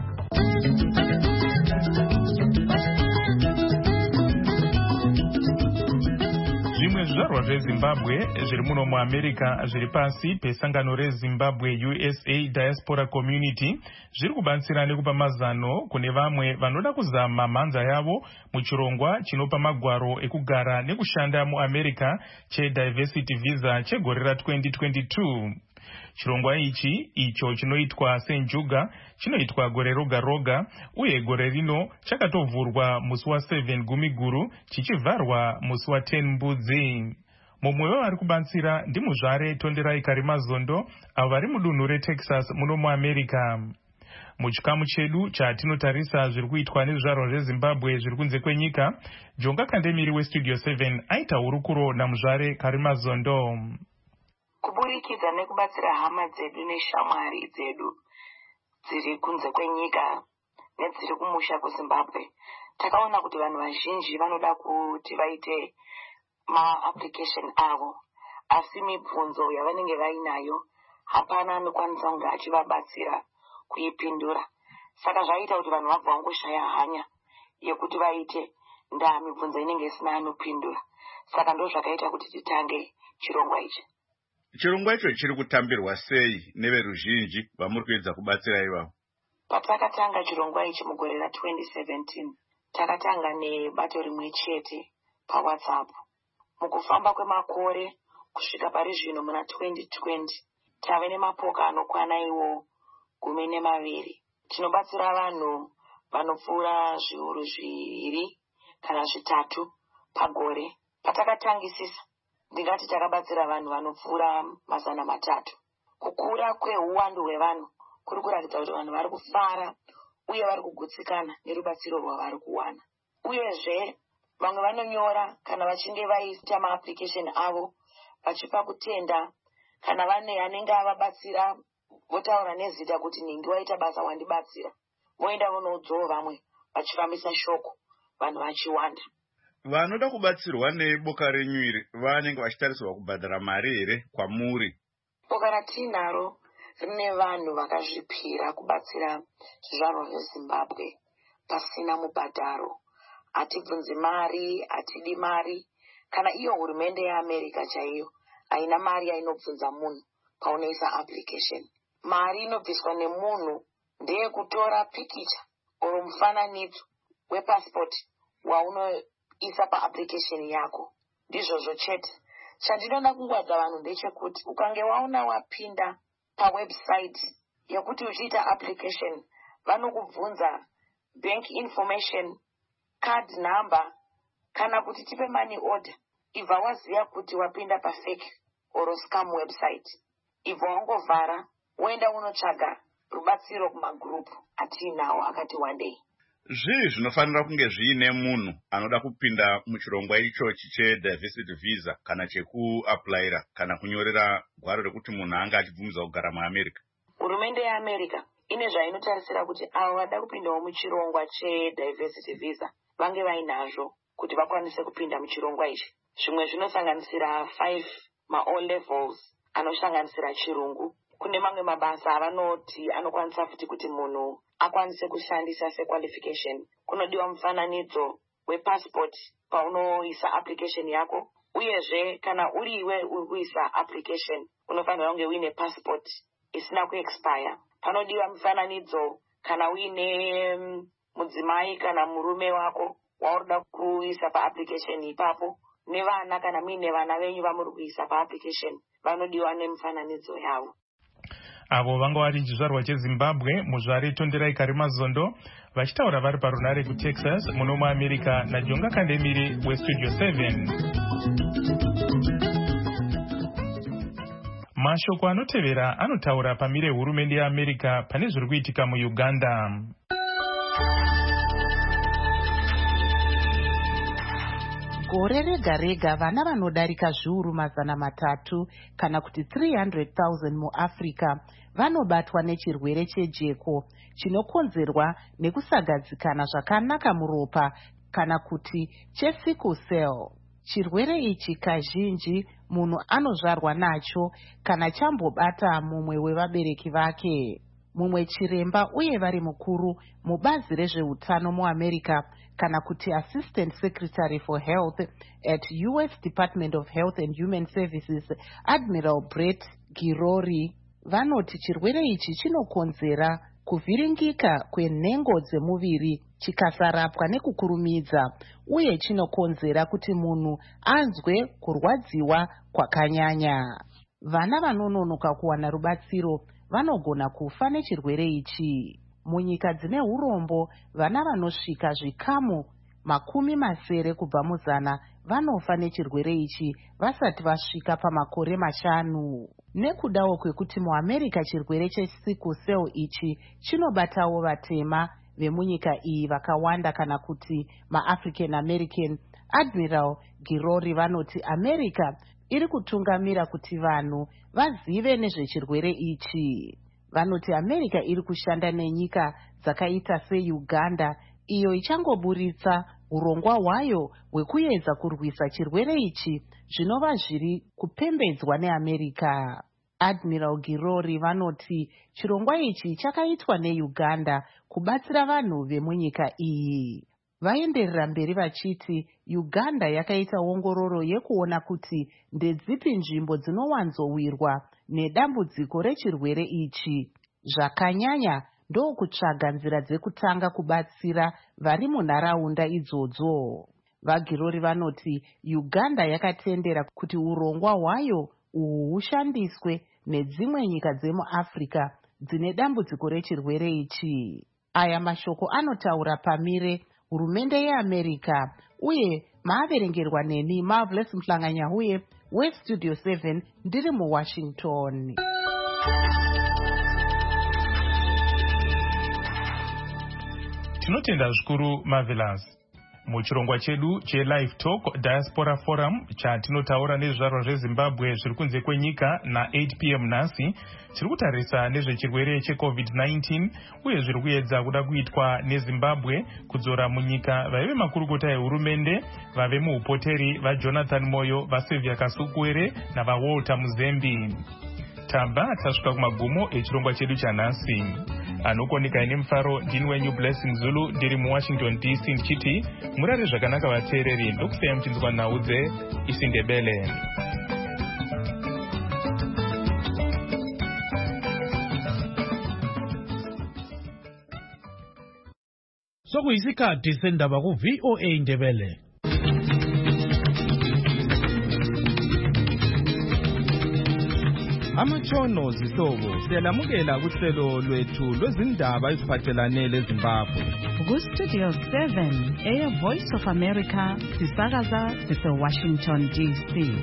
Zvimwe zvizvarwa zveZimbabwe zviri muno muAmerica zviri pasi pesangano reZimbabwe U S A Diaspora Community zviri kubatsira nekupa mazano kune vamwe vanoda kuzama mhanza yavo muchirongwa chinopa magwaro ekugara nekushanda muAmerica cheDiversity Visa chegore ra twenty twenty-two. Chirongwa ichi icho chinoitwa senjuga chinoitwa gore roga roga, uye gore rino chakatovhurwa musi wa seven Gumiguru chichivharwa musi wa ten Mbudzi. Mumwe wevari kubatsira ndimuzvare Tonderai Karimazondo avo vari mudunhu reTexas muno muAmerica. Muchikamu chedu chatinotarisa zviri kuitwa nezvizvarwa zveZimbabwe zviri kunze kwenyika, Jonga Kandemiri weStudio seven aita hurukuro namuzvare Karimazondo. Kuburikidza nekubatsira hama dzedu neshamwari dzedu dziri kunze kwenyika nedziri kumusha kuZimbabwe, takaona kuti vanhu vazhinji vanoda kuti vaite ma-application avo, asi mibvunzo yavanenge vainayo hapana anokwanisa kunge achivabatsira kuipindura. Saka zvaita kuti vanhu vabva vangoshaya hanya yekuti vaite, ndaa mibvunzo inenge isina anopindura. Saka ndo zvakaita kuti titange chirongwa ichi. Chirongwa icho chiri kutambirwa sei neveruzhinji vamuri kuedza kubatsira ivavo? Patakatanga chirongwa ichi mugore ra twenty seventeen, takatanga nebato rimwe chete paWhatsApp. Mukufamba kwemakore kusvika pari zvino muna twenty twenty, tave nemapoka anokwana iwo gumi nemaviri. Tinobatsira vanhu vanopfuura zviuru zviviri kana zvitatu pagore. Patakatangisisa ndingati takabatsira vanhu vanopfuura mazana matatu. Kukura kweuwandu hwevanhu kuri kuratidza kuti vanhu vari kufara uye vari kugutsikana nerubatsiro rwavari kuwana. Uyezve vamwe vanonyora kana vachinge vaita ma-application avo vachipa kutenda, kana vane anenge avabatsira votaura nezita kuti ningi waita basa wandibatsira, voenda vonoudzawo vamwe vachifambisa shoko, vanhu vachiwanda. vanoda kubatsirwa neboka renyu iri vanenge vachitarisirwa kubhadhara mari here kwamuri? Boka ratinaro rine vanhu vakazvipira kubatsira zvizvarwa zvezimbabwe pasina mubhadharo. Hatibvunzi mari, hatidi mari. Kana iyo hurumende yeAmerica chaiyo haina mari yainobvunza munhu paunoisa application. Mari inobviswa nemunhu ndeye kutora pikicha oro mufananidzo wepassport waunoisa paapplication yako. Ndizvozvo chete. Chandinoda kungwadza vanhu ndechekuti ukange waona wapinda pawebsite yekuti uchiita application vanokubvunza bank information, card number, kana kuti tipe money order. Ibva waziya kuti wapinda pafake or scam website. Ibva wangovhara woenda unotsvaga rubatsiro kumagroup atinawo akati one day. Zvii zvinofanira kunge zviine munhu anoda kupinda muchirongwa ichochi chediversity visa kana chekuaplyira kana kunyorera gwaro rekuti munhu anga achibvumidzwa kugara muAmerica? Hurumende yeAmerica ine zvainotarisira kuti avo vada kupindawo muchirongwa chediversity visa vange vainazvo kuti vakwanise kupinda muchirongwa ichi. Zvimwe zvinosanganisira five ma-O levels anosanganisira chirungu. Kune mamwe mabasa avanoti anokwanisa futi kuti munhu akwanise kushandisa sequalification. Kunodiwa mufananidzo wepassport paunoisa application yako. Uyezve kana uriwe uri kuisa application unofanira kunge uine passport isina kuexpire. Panodiwa mufananidzo kana uine mudzimai kana murume wako waurida kuisa paapplication ipapo. Nevana kana muine vana venyu vamuri kuisa paapplication vanodiwa nemufananidzo yavo. Avo vanga vari chizvarwa cheZimbabwe muzvare Tonderai Karimazondo vachitaura vari parunare kuTexas muno muAmerica naJonga Kandemiri weStudio seven. Mashoko anotevera anotaura pamire hurumende yeAmerica pane zviri kuitika muUganda. Gore rega rega vana vanodarika zviuru mazana matatu kana kuti three hundred thousand muAfrica vanobatwa nechirwere chejeko chinokonzerwa nekusagadzikana zvakanaka muropa kana kuti chesickle cell. Chirwere ichi kazhinji munhu anozvarwa nacho kana chambobata mumwe wevabereki vake. Mumwe chiremba uye vari mukuru mubazi rezveutano muAmerica kana kuti Assistant Secretary for Health at U S Department of Health and Human Services, Admiral Brett Girori, vanoti chirwere ichi chinokonzera kuvhiringika kwenhengo dzemuviri chikasarapwa nekukurumidza, uye chinokonzera kuti munhu anzwe kurwadziwa kwakanyanya. Vana vanononoka kuwana rubatsiro vanogona kufa nechirwere ichi. Munyika dzine urombo vana vanosvika zvikamu makumi masere kubva muzana vanofa nechirwere ichi vasati vasvika pamakore mashanu. Nekudawo kwekuti muAmerica chirwere chesickle cell ichi chinobatawo vatema vemunyika iyi vakawanda kana kuti maAfrican American, Admiral Girori vanoti America iri kutungamira kuti vanhu vazive nezvechirwere ichi. Vanoti America iri kushanda nenyika dzakaita seUganda iyo ichangoburitsa urongwa hwayo hwekuedza kurwisa chirwere ichi zvinova zviri kupembedzwa neAmerica. Admiral Girori vanoti chirongwa ichi chakaitwa neUganda kubatsira vanhu vemunyika iyi. Vaenderera mberi vachiti Uganda yakaita ongororo yekuona kuti ndedzipi nzvimbo dzinowanzowirwa nedambudziko rechirwere ichi. Zvakanyanya ndokutsvaga nzira dzekutanga kubatsira vari munharaunda idzodzo. VaGirori vanoti Uganda yakatendera kuti urongwa hwayo uhu hushandiswe nedzimwe nyika dzemuAfrica dzine dambudziko rechirwere ichi. Aya mashoko anotaura pamire hurumende yeAmerica, uye maaverengerwa neni Marvelous Mhlanganyahuye weStudio seven ndiri muWashington. Tinotenda zvikuru Marvelous. Muchirongwa chedu che-Live Talk Diaspora Forum chatinotaura nezvizvarwa zveZimbabwe zviri kunze kwenyika na eight p m nhasi chiri kutarisa nezvechirwere checovid nineteen uye zviri kuedza kuda kuitwa neZimbabwe kudzora munyika vaive makurukota ehurumende vave muupoteri vaJonathan Moyo, vaSylvia Kasukuwere navaWalter Muzembi. Tamba tasvika kumagumo echirongwa chedu chanhasi. Anokoneka ine mufaro ndini wenyu Blessing Zulu ndiri muWashington D C ndichiti murare zvakanaka vateereri ndokusaya muchinzwa nhau dzeIsindebele. Sokuyisikhathi sendaba ku-V O A Indebele. Amatshono zihlobo siyalamukela kuhlelo lwethu lwezindaba eziphathelane leZimbabwe. Ku-Studio seven eya Voice of America sisakaza sise-Washington D C.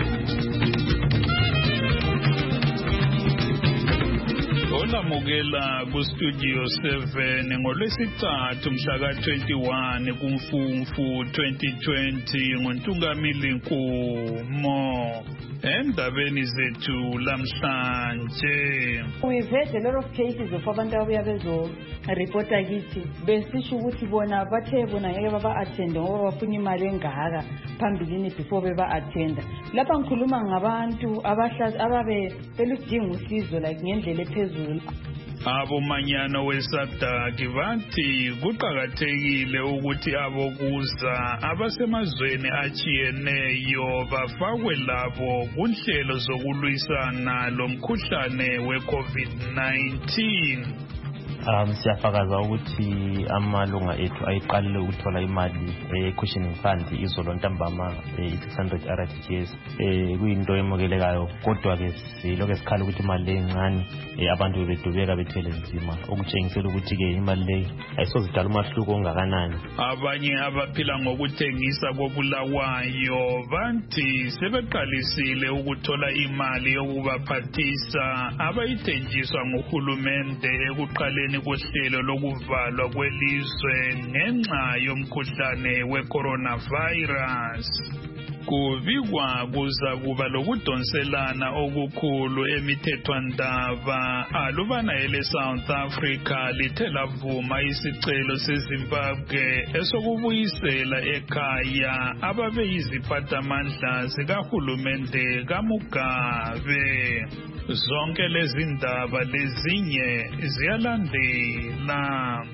Olamukela ku-Studio seven ngolwesithathu mhlaka twenty-one kuMfumfu twenty twenty nguNtungamili Nkumo. Endabeni zethu lamhlanje, we've had a lot of cases of abantu ababuya bezoripota kithi besisho ukuthi bona bathe bona ngeke baba-athende ngoba bafuna imali engaka phambilini before beba-athenda. Lapha ngikhuluma ngabantu ababe beludinga usizo like ngendlela ephezulu. Abomanyano weSADC bathi kuqakathekile ukuthi abokuza abasemazweni achiyeneyo bafakwe labo kunhlelo zokulwisana lomkhuhlane we-COVID nineteen. Um siyafakaza ukuthi amalunga ethu ayiqalile ukuthola imali e-cushioning fund izolo ntambama i-six hundred R T G S eh kuyinto emukelekayo, kodwa ke silokho esikhala ukuthi imali encane abantu bebedubeka bethele nzima okutshengisela ukuthi ke imali le ayisozidala umahluko ongakanani. Abanye abaphila ngokuthengisa kobulawayo bathi sebeqalisile ukuthola imali yokubaphathisa abayithenjiswa nguhulumende ekuqaleni kohlelo lokuvalwa kwelizwe ngenxa yomkhuhlane we-coronavirus. Kubikwa kuza kuba lokudonselana okukhulu emithethwandaba alubana ele South Africa lithe lavuma isicelo seZimbabwe esokubuyisela ekhaya ababe yiziphathamandla zikahulumende kaMugabe. Zonke lezi ndaba lezinye ziyalandela.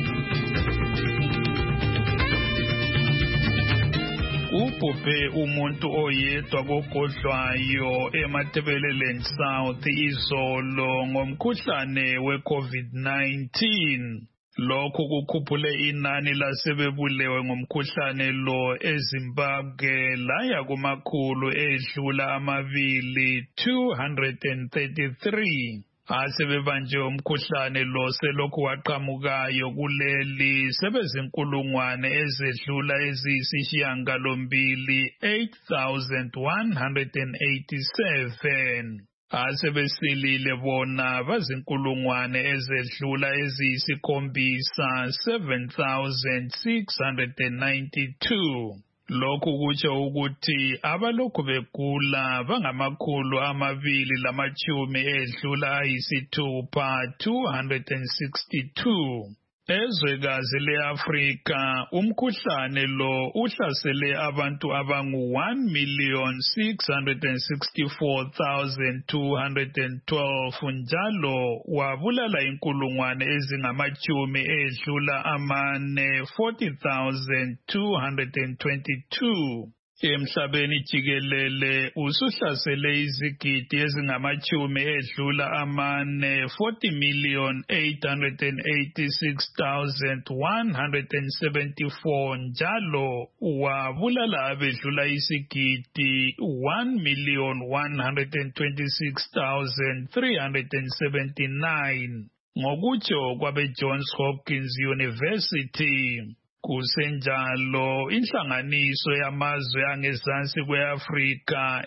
Ubhubhe umuntu oyedwa kogodlwayo eMatabeleland South izolo ngomkhuhlane we-COVID nineteen. Lokhu kukhuphule inani lasebebulewe ngomkhuhlane lo eZimbabwe laya kumakhulu edlula amabili two hundred thirty-three. Asebebanjwe umkhuhlane lo selokhu waqhamukayo kuleli sebezinkulungwane ezedlula eziyisishiyangalombili eight thousand one hundred eighty-seven. Asebesilile bona bazinkulungwane ezedlula eziyisikhombisa seven thousand six hundred ninety-two. Lokhu kutsho ukuthi abalokhu begula bangamakhulu amabili lamachumi edlula ayisithupha two hundred sixty-two. Ezwekazi le-Afrika umkhuhlane lo uhlasele abantu abangu one million six hundred sixty-four thousand two hundred twelve njalo wabulala inkulungwane ezingamachumi edlula amane forty thousand two hundred twenty-two. Emhlabeni jikelele usuhlasele izigidi ezingamachumi edlula amane forty million eight hundred eighty-six thousand one hundred seventy-four njalo wabulala abedlula isigidi one million one hundred twenty-six thousand three hundred seventy-nine ngokutsho kwabe Johns Hopkins University. Kusenjalo inhlanganiso yamazwe angezansi kweAfrika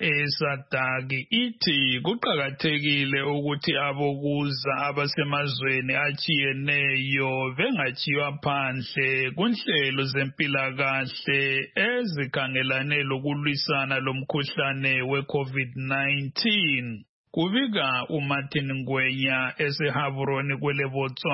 eSADC ithi kuqhakathekile ukuthi abokuza abasemazweni achiyeneyo bengachiywa phandle kunhlelo zempilakahle ezikhangelane lokulwisana lomkhuhlane weCovid nineteen. Kubika uMartin Ngwenya eseHaburoni kwele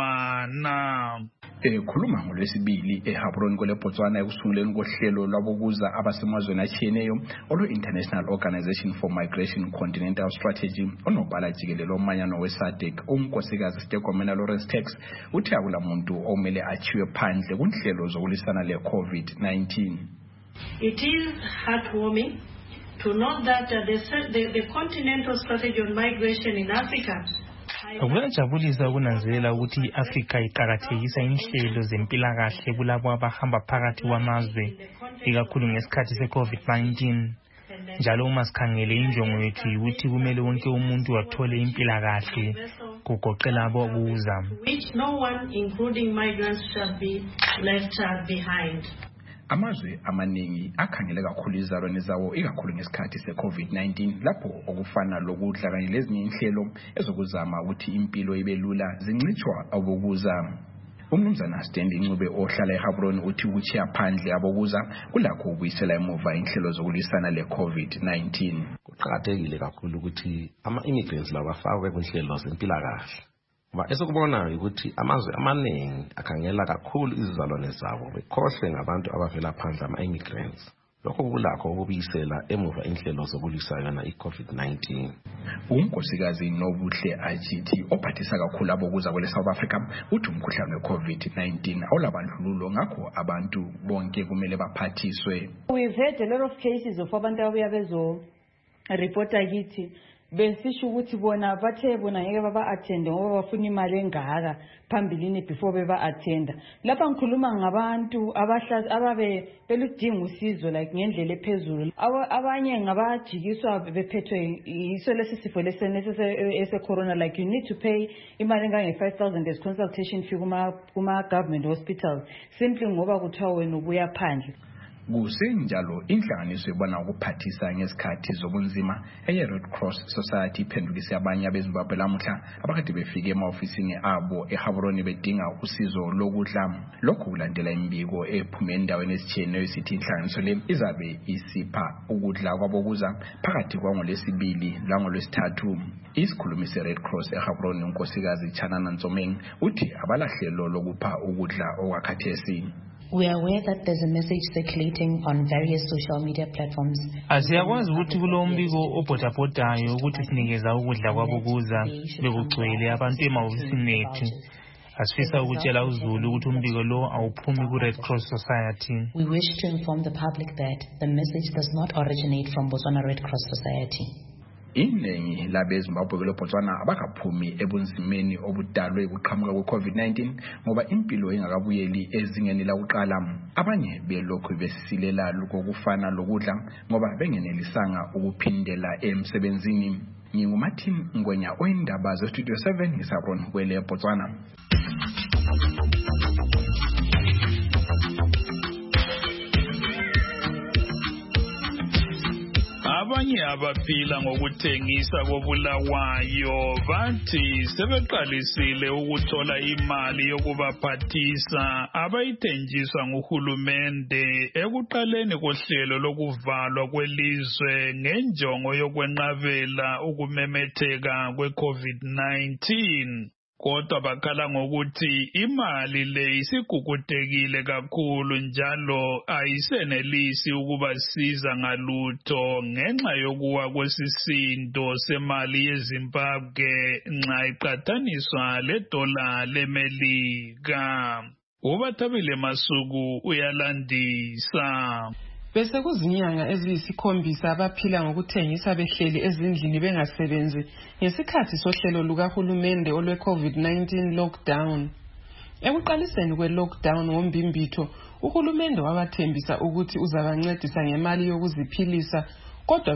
Botswana. Ekhuluma ngolwesibili eHaburoni kwele Botswana ekusunguleni kohlelo lwabokuza abasemazweni achiyeneyo olwe International Organization for Migration Continental Strategy onobhala jikelele omanyano weSADC unkosikazi Stegomena Lawrence Tax uthi akula muntu omele achiwe phandle kunhlelo zokulisana leCovid nineteen. It is heartwarming to note that uh, the, the, the continental strategy on migration in Africa. Kuyajabulisa ukunanzelela ukuthi iAfrika iqhakathekisa inhlelo zempilakahle kulabo abahamba phakathi kwamazwe ikakhulu ngesikhathi seCovid nineteen. Njalo uma sikhangele injongo yethu ukuthi kumele wonke umuntu athole impilakahle kugoqela abokuza. Which no one including migrants shall be left behind. Amazwe amaningi akhangele kakhulu izalwane zawo ikakhulu ngesikhathi seCovid nineteen lapho okufana lokudla kanye lezinye inhlelo ezokuzama ukuthi impilo ibe lula zincitshwa abokuza. Umnumzana Standing Ncube ohlala eHaburoni uthi ukuchiya phandle abokuza kulakho ukuyisela emuva inhlelo zokulisana leCovid nineteen. Kuqhakathekile kakhulu ukuthi ama-immigrants labafakwe kunhlelo zempilakahle. Ba esokubona ukuthi amazwe amaningi akhangela kakhulu izizalwane zabo bekhohle ngabantu abavela phandle ama-immigrants. Lokho kulakho ukubuyisela emuva inhlelo zokulisana iCovid nineteen. Unkosikazi Nobuhle Ajithi ophathisa kakhulu abokuza kwele South Africa uthi umkhuhlane weCovid nineteen awulabandlululo ngakho abantu bonke kumele baphathiswe. We've had a lot of cases of abantu ababuya bezo reporta kithi besisho ukuthi bona bathe bona ngeke baba attend ngoba bafuna imali engaka phambilini before beba attend. Lapha ngikhuluma ngabantu abahlazi ababe beludinga usizo like ngendlela ephezulu. Abanye ngabajikiswa bephethwe iso lesifo lesene ese corona like you need to pay imali engange five thousand as consultation fee kuma kuma government hospitals simply ngoba kuthiwa wena ubuya phandle. Kusenjalo inhlanganiso ebona ukuphathisa ngesikhathi zobunzima eye Red Cross Society iphendukise abanye abeZimbabwe lamuhla abakade befike ema-ofisini abo eHaburoni bedinga usizo lokudla. Lokhu kulandela imbiko ephume endaweni ezitshiyeneyo esithi inhlanganiso le izabe isipha ukudla kwabokuza phakathi kwangolesibili langolwesithathu. Isikhulumi se-Red Cross eHaburoni unkosikazi Chanana Ntsomeng uthi abalahlelo lokupha ukudla okwakhathesi. We are aware that there's a message circulating on various social media platforms. Asiyakwazi ukuthi kulo mbiko obhodabhodayo ukuthi sinikeza ukudla kwabokuza bekugcwele abantu emahofisini ethu. Asifisa ukutshela uZulu ukuthi umbiko lo awuphumi ku-Red Cross Society. We wish to inform the public that the message does not originate from Botswana Red Cross Society. Iningi labeZimbabwe kwele Botswana abakaphumi ebunzimeni obudalwe ukuqhamuka kweCovid nineteen ngoba impilo ingakabuyeli ezingeni lakuqala. Abanye belokhu besisilela lokufana lokudla ngoba bengenelisanga ukuphindela emsebenzini. NginguMartin Ngwenya oyindaba zeStudio seven ngisabroni kwele Botswana. Abanye abaphila ngokuthengisa kobulawayo bathi sebeqalisile ukuthola imali yokubaphathisa abayithenjiswa nguhulumende ekuqaleni kohlelo lokuvalwa kwelizwe ngenjongo yokwenqabela ukumemetheka kweCovid nineteen. Kodwa bakhala ngokuthi imali le isigugutekile kakhulu njalo ayisenelisi ukubasiza ngalutho ngenxa yokuwa kwesisindo semali yeZimbabwe nxa iqathaniswa ledola leMelika. Ubathabile Masuku uyalandisa. Bese kuzinyanga eziyisikhombisa abaphila ngokuthengisa behleli ezindlini bengasebenzi ngesikhathi sohlelo lukahulumende olwe-COVID nineteen lockdown. Ekuqaliseni kwe-lockdown ngombimbitho, uhulumende wabathembisa ukuthi uzabancedisa ngemali yokuziphilisa, kodwa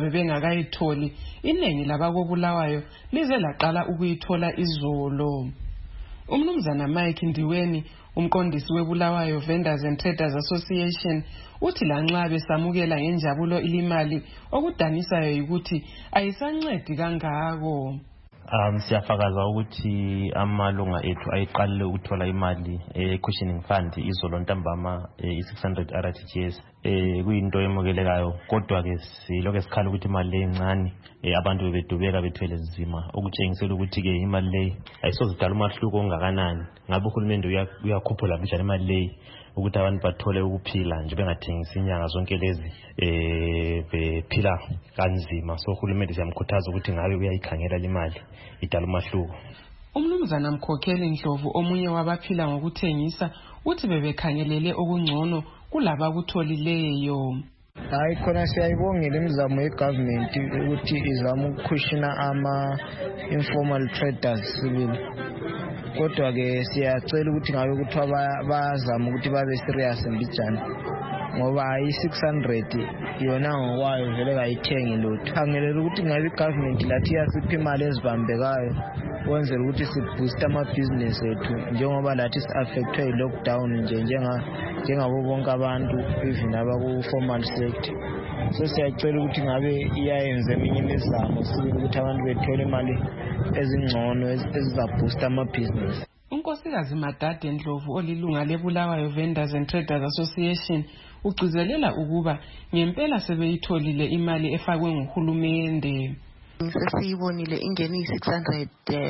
bebengakayitholi. Inengi labakobulawayo lize laqala ukuyithola izolo. Umnumzana Mike Ndiweni, umqondisi weBulawayo Vendors and Traders Association, uthi lanxa besamukela ngenjabulo ilimali okudanisayo ukuthi ayisancedi kangako. Um siyafakaza ukuthi amalunga ethu ayiqalile ukuthola imali e-cushioning fund izolo ntambama i-six hundred R T G S eh kuyinto emukelekayo, kodwa ke silokho esikhala ukuthi imali le encane abantu bebedubeka bethwele nzima, okutshengisela ukuthi ke imali le ayisozidala umahluko ongakanani. Ngabe uhulumende uyakhuphula njani imali le ukuthi abantu bathole ukuphila nje bengathengisi inyanga zonke lezi eh bephila kanzima. So uhulumende siyamkhuthaza ukuthi ngabe uyayikhangela imali idala umahluko. Umnumzana Mkhokheli Ndlovu, omunye wabaphila ngokuthengisa, uthi bebekhangelele okungcono kulaba kutholileyo. Hayi khona siyayibongela imizamo yegovernment ukuthi izama ukukushina ama informal traders sibili, kodwa ke siyacela ukuthi ngabe kuthiwa bazama ukuthi babe serious mbijana, ngoba i-six hundred yona ngokwayo vele kayithengi lutho. Khangelela ukuthi ngabe igovernment lathi yasipha imali ezibambekayo wenzela ukuthi siboost amabhizinesi ethu, njengoba lathi si-affectwe yi-lockdown nje njengabo bonke abantu even abaku-formal sector. So siyacela ukuthi ngabe iyayenza eminye imizamo sibili ukuthi abantu bethole imali ezingcono ezizaboosta amabhizinesi. Unkosikazi Madade Ndlovu, olilunga leBulawayo Vendors and Traders Association, ugcizelela ukuba ngempela sebeyitholile imali efakwe nguhulumende. Sesiyibonile ingene i-six hundred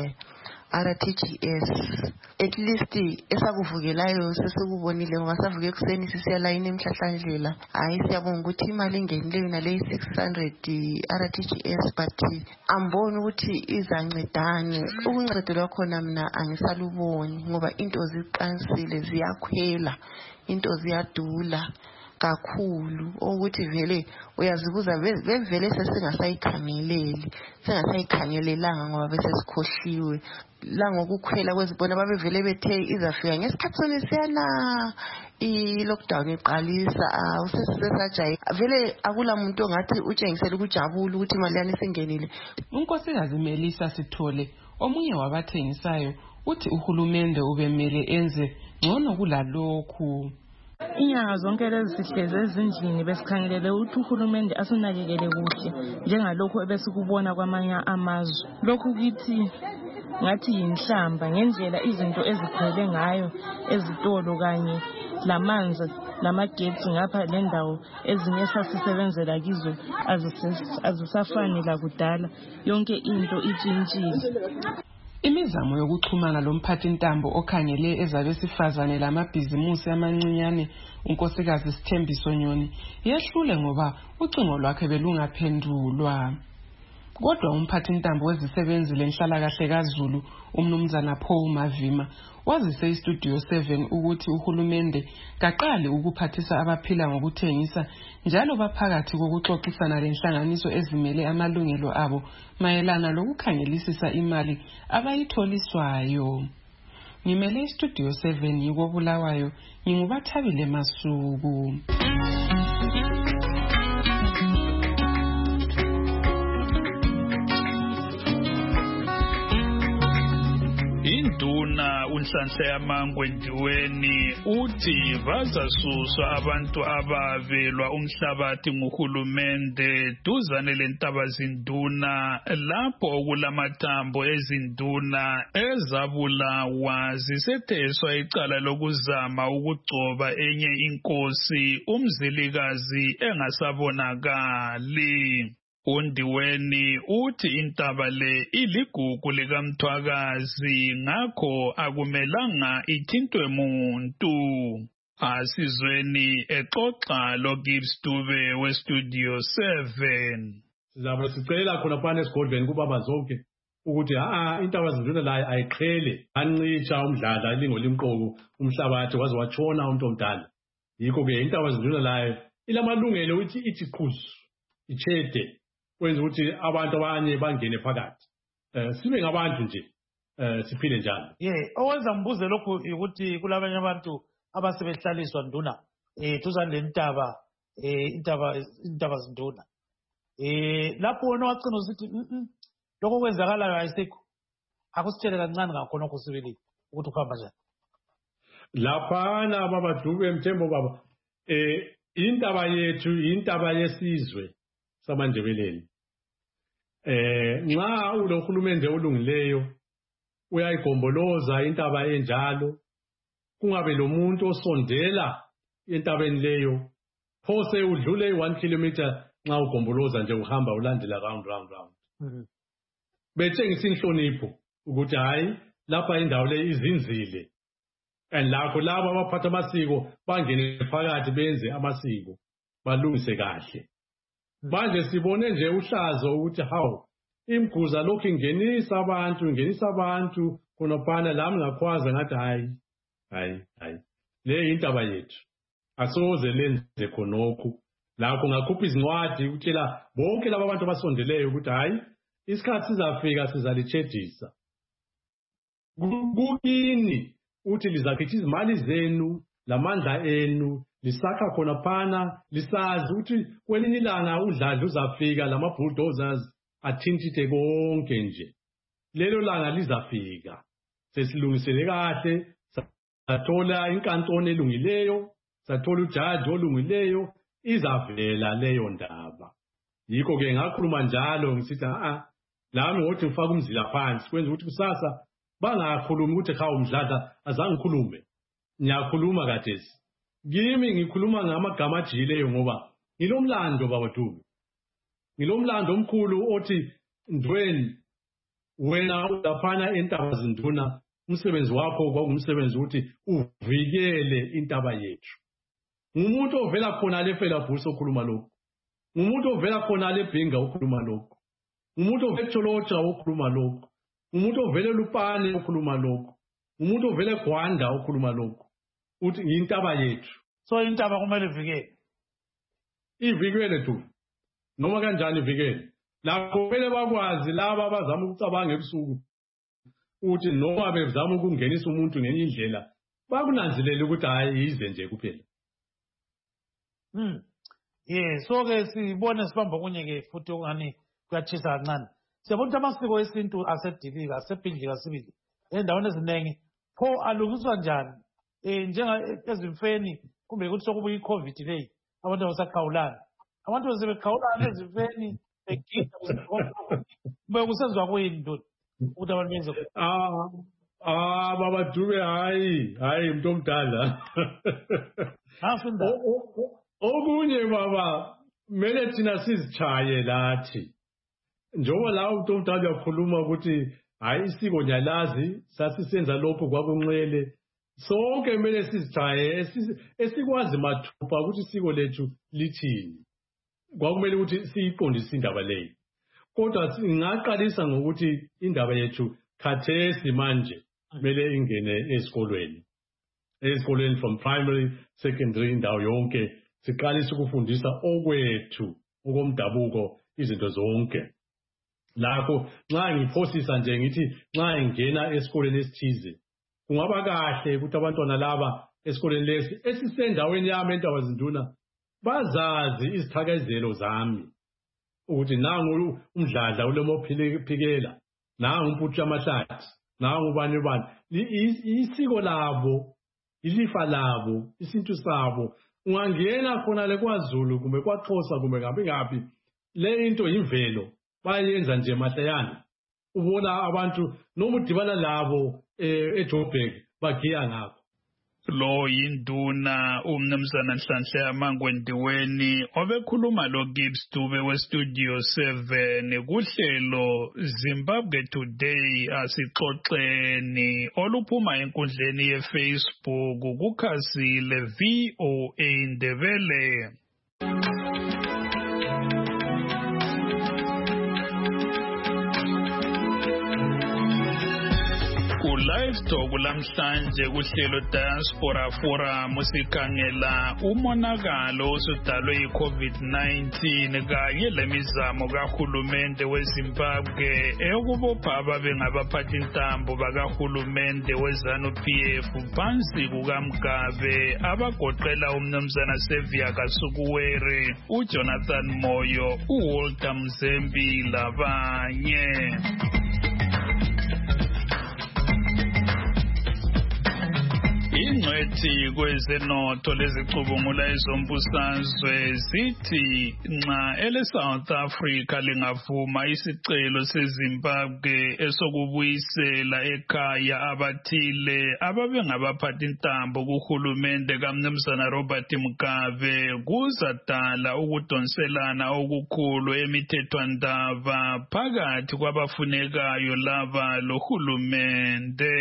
R T G S, at least esakuvukelayo sesikubonile ngoba savuke ekuseni sisiya line emhlahlandlela. Hayi siyabonga ukuthi imali ingenileyo nale six hundred R T G S, but amboni ukuthi izancedane. Ukuncedo lwakhona mina angisaluboni ngoba into ziqansile ziyakhwela, into ziyadula kakhulu, ukuthi vele uyazibuza bevele sesingasayikhangeleli singasayikhangelelanga ngoba bese sikhohliwe la ngokukhwela kwezibona babevele bethe izafika ngesikhathi sonisiyana i-lockdown iqalisa usesisesajayi vele akula muntu ongathi utshengisela ukujabula ukuthi imali yani singenile. Unkosikazi Melisa Sithole, omunye wabathengisayo, uthi uhulumende ubemele enze ngcono kulalokhu. Inyanga zonke lezi sihleze ezindlini besikhangelele ukuthi uhulumende asinakekele kuhle njengalokho ebesikubona kwamanye amazwe. Lokhu kithi ngathi yinhlamba ngendlela izinto ezikhwele ngayo ezitolo kanye lamanzi namagetsi ngapha lendawo ezinye sasisebenzela kizo azisafani la kudala, yonke into itshintshile. Imizamo yokuxhumana lomphathintambo okhangele ezabesifazane lamabhizimusi amancinyane, unkosikazi Sithembiso Nyoni, yehlule ngoba ucingo lwakhe belungaphendulwa. Kodwa umphathintambo wezisebenzi lenhlalakahle kaZulu, umnumzana Paul Mavima, wazise iStudio seven ukuthi uhulumende kaqali ukuphathisa abaphila ngokuthengisa njalo baphakathi kokuxoxisana lenhlanganiso ezimele amalungelo abo mayelana lokukhangelisisa imali abayitholiswayo. Ngimele iStudio seven yiko Bulawayo, nginguBathabile Masuku. Induna uNhlanhla yaMangwe Ndiweni uthi bazasuswa abantu abavelwa umhlabathi nguhulumende duzane lentaba zinduna lapho okulamathambo ezinduna ezabulawa zisetheswa icala lokuzama ukugcoba enye inkosi umzilikazi engasabonakali. uNdiweni uthi intaba le iligugu likaMthwakazi ngakho akumelanga ithintwe muntu. Asizweni exoxa loGibbs Dube weStudio seven. Sizaba sicela khona phana esigodlweni kubaba zonke ukuthi ha intaba zinduna la ayiqhele ancitsha umdlala lingolimqoko umhlabathi waze watshona umuntu omdala. Yikho ke intaba zinduna la ilamalungelo uthi ithi qhuzu ichede kwenza ukuthi abantu abanye bangene phakathi. Eh sibe ngabantu nje eh siphile njalo. Yeah, owenza ngibuze lokho ukuthi kulabanye abantu abasebehlaliswa nduna eh tuzane lentaba eh intaba intaba zinduna. Eh lapho wona wacina usithi lokho kwenzakalayo ayisekho. Akusitshele kancane ngakhona kusibili. ukuthi ukuhamba njani laphana baba Dube Mthembu baba eh intaba yethu intaba yesizwe samaNdebeleni eh nxa ulohulumende olungileyo uyayigomboloza intaba enjalo kungabe lo muntu osondela entabeni leyo phose udlule one kilometer nxa ugomboloza nje uhamba ulandela round round round mhm betshengisa inhlonipho ukuthi hayi lapha indawo le izinzile and lakho laba abaphatha amasiko bangene phakathi benze amasiko balungise kahle manje sibone nje uhlazo ukuthi hawu imguza lokhu ingenisa abantu ingenisa abantu khonophana lami ngakwaza ngathi hayi hayi hayi le intaba yethu asoze lenze khonokho lakho ngakhupha izincwadi utshela bonke laba abantu abasondeleyo ukuthi hayi isikhathi sizafika sizalichedisa kukini uthi lizakhipha izimali zenu lamandla enu lisakha khona phana lisazi ukuthi kwelinye ilanga udladla uzafika lama bulldozers athintithe konke nje lelo langa lizafika sesilungisele kahle sathola inkantolo elungileyo sathola ujaji olungileyo izavela leyo ndaba yikho ke ngakhuluma njalo ngisithi a lami ngothi ngifaka umzila phansi kwenza ukuthi kusasa bangakhuluma ukuthi hawu Mdladla azange ngikhulume ngiyakhuluma kathesi kimi ngikhuluma ngamagama ajileyo ngoba ngilomlando baba Dube ngilomlando omkhulu othi Ndweni wena ulaphana entaba zinduna umsebenzi wakho kwakungumsebenzi ukuthi uvikele intaba yethu ngumuntu ovela khona le phela bhuso okhuluma lokho ngumuntu ovela khona le Bhinga okhuluma lokho ngumuntu ovela eTsholotsha okhuluma lokho umuntu ovele Lupane okhuluma lokho umuntu ovele Gwanda okhuluma lokho uthi intaba yethu so intaba kumele ivikele ivikele tu noma kanjani ivikele lapho kumele bakwazi laba abazama ukucabanga ebusuku uthi noma bezama ukungenisa umuntu ngenye indlela bakunanzelele ukuthi hayi ize nje kuphela hmm yeah so ke sibone sibamba kunye ke futhi ngani kuyathisa kancane siyabona ukuthi amasiko esintu asedilika asebhidlika sibili endaweni eziningi pho alungiswa njani eh njenga ezimfeni kumbe ukuthi sokubuya iCovid leyi abantu abasakhawulana abantu sebekhawulana ezimfeni begida kube kusenziwa kuyini ndoda ukuthi abantu benze ah ah baba Dube hayi hayi umuntu omdala afunda okunye baba mele thina sizichaye lathi njengoba la umuntu omdala uyakhuluma ukuthi hayi isiko nyalazi sasisenza lokho kwakunxele sonke kumele sizichaye esikwazi mathupha ukuthi isiko lethu lithini kwakumele ukuthi siyiqondise indaba leyo kodwa singaqalisa ngokuthi indaba yethu khathesi manje kumele ingene esikolweni esikolweni from primary secondary indawo yonke siqalise ukufundisa okwethu okomdabuko izinto zonke lakho nxa ngiphosisa nje ngithi nxa ingena esikoleni esithize kungaba kahle ukuthi abantwana laba esikoleni lesi esisendaweni yami entaba zinduna bazazi izithakazelo zami ukuthi nangu uMdladla ulemophikela nangu uMputhu amahlathi nangu bani bani isiko labo ilifa labo isintu sabo ungangena khona le kwaZulu kumbe kwaXhosa kumbe ngapi ngapi le into imvelo bayenza nje mahlayana ubona abantu noma udibana labo eJoburg bagiya ngakho lo yinduna umnumzana Nhlanhla Amangwendiweni obekhuluma lo Gibbs Dube westudio seven kuhlelo Zimbabwe Today asixoxeni oluphuma enkundleni yeFacebook kukhasile V O A Ndebele. Livestock lamhlanje kuhlelo Diaspora Forum sikhangela umonakalo osudalwe yi-COVID nineteen kanye lemizamo kahulumende weZimbabwe eyokubopha ababe ngabaphathi intambo bakahulumende we-ZANU-P F phansi kukaMgabe abagoqela umnumzana Sevia Kasukuwere, uJonathan Moyo, uWalter Mzembi labanye. ingcwethi kwezenotho lezicubungula ezombusazwe zithi nxa ele South Africa lingavuma isicelo seZimbabwe esokubuyisela ekhaya abathile ababengabaphathi intambo kuhulumende kaMnumzana Robert Mugabe kuzadala ukudonselana okukhulu emithethwandaba phakathi kwabafunekayo laba lohulumende.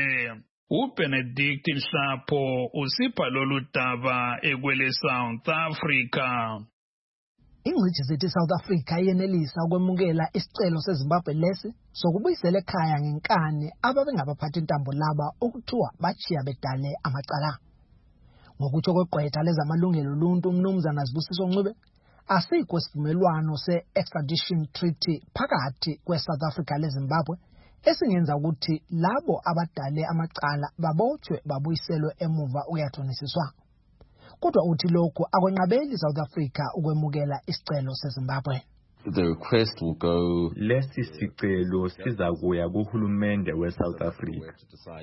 uBenedict Nhlapho usipha lolu daba ekwele South Africa. Ingcitshi zithi South Africa yenelisa ukwemukela isicelo seZimbabwe lesi sokubuyisela ekhaya ngenkani ababengabaphathi intambo laba okuthiwa bachiya bedale amacala. Ngokutsho kweqwetha lezamalungelo oluntu uMnumzana Sibusiso Ncube, asikho isivumelwano se-extradition treaty phakathi kwe-South Africa leZimbabwe esingenza ukuthi labo abadale amacala babotshwe babuyiselwe emuva uyathonisiswa. Kodwa uthi lokho akwenqabeli South Africa ukwemukela isicelo seZimbabwe. The request will go lesi sicelo sizakuya kuhulumende weSouth Africa.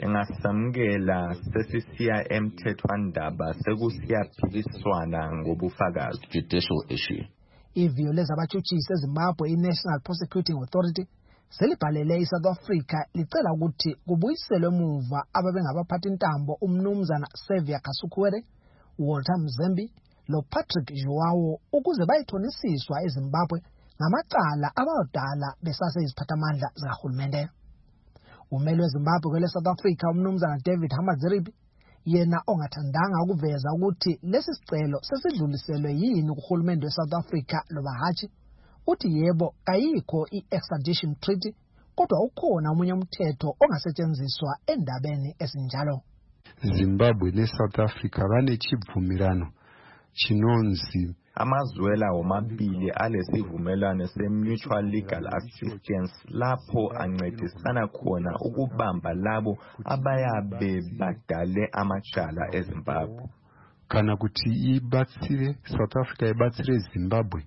Engasamukela sesisiya emthethwandaba sekusiyaphikiswana ngobufakazi. Judicial issue. Ivio lezabachutshisi eZimbabwe iNational Prosecuting Authority selibhalele iSouth Africa licela ukuthi kubuyiselwe emuva ababengabaphathi intambo uMnumzana Xavier Kasukuwere, Walter Mzembi lo Patrick Joao ukuze bayithonisiswa eZimbabwe ngamacala abadala besase iziphathamandla zikahulumende. Umeli weZimbabwe kwele South Africa uMnumzana David Hamadziripi yena ongathandanga ukuveza ukuthi lesi sicelo sesidluliselwe yini kuhulumende weSouth Africa loba hatshi, uthi yebo kayikho i-extradition treaty kodwa ukhona omunye umthetho ongasetshenziswa endabeni esinjalo. Zimbabwe neSouth Africa banechibvumirano chinonzi amazwela omabili alesivumelwano se-mutual legal assistance lapho ancedisana khona ukubamba labo abayabe badale amacala eZimbabwe. Kana kuti ibatsire South Africa ibatsire Zimbabwe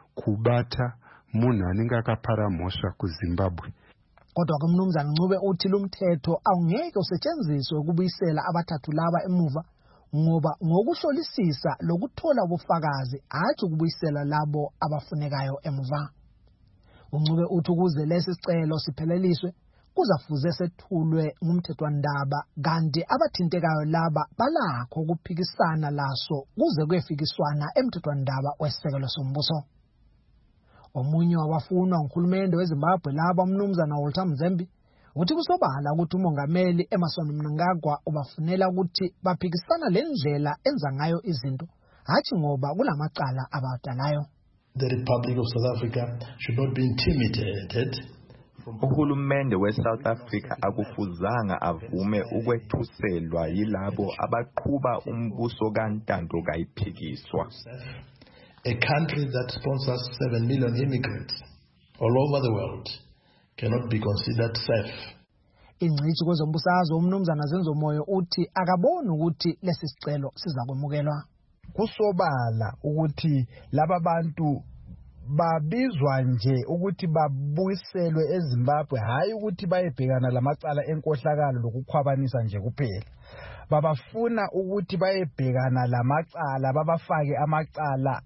kubata munhu anenge akaparamhosva kuZimbabwe. Kodwa kuMnumzana Ncube uthi lumthetho awungeke usetshenziswe ukubuyisela abathathu laba emuva ngoba ngokuhlolisisa lokuthola ubufakazi hathi ukubuyisela labo abafunekayo emuva. uNcube uthi ukuze lesi sicelo sipheleliswe kuzafuze sethulwe ngumthethwandaba kanti abathintekayo laba balakho ukuphikisana laso kuze kuyefikiswana emthethwandaba wesekelo sombuso. Omunye wabafunwa nguhulumende weZimbabwe laba uMnumzana Walter Mzembi uthi kusobala ukuthi umongameli Emmerson Mnangagwa ubafunela ukuthi baphikisana lendlela enza ngayo izinto hathi ngoba kulamacala abadalayo. The Republic of South Africa should not be intimidated. Uhulumende weSouth Africa akufuzanga avume ukwethuselwa yilabo abaqhuba umbuso kantando kayiphikiswa. A country that sponsors seven million immigrants all over the world cannot be considered safe. Ingcitshi kwezombusazwe uMnumzana Zenzomoyo uthi akaboni ukuthi lesi sicelo sizakwemukelwa. Kusobala ukuthi laba bantu babizwa nje ukuthi babuyiselwe eZimbabwe hayi ukuthi bayebhekana lamacala enkohlakalo lokukhwabanisa nje kuphela. Babafuna ukuthi bayebhekana lamacala babafake amacala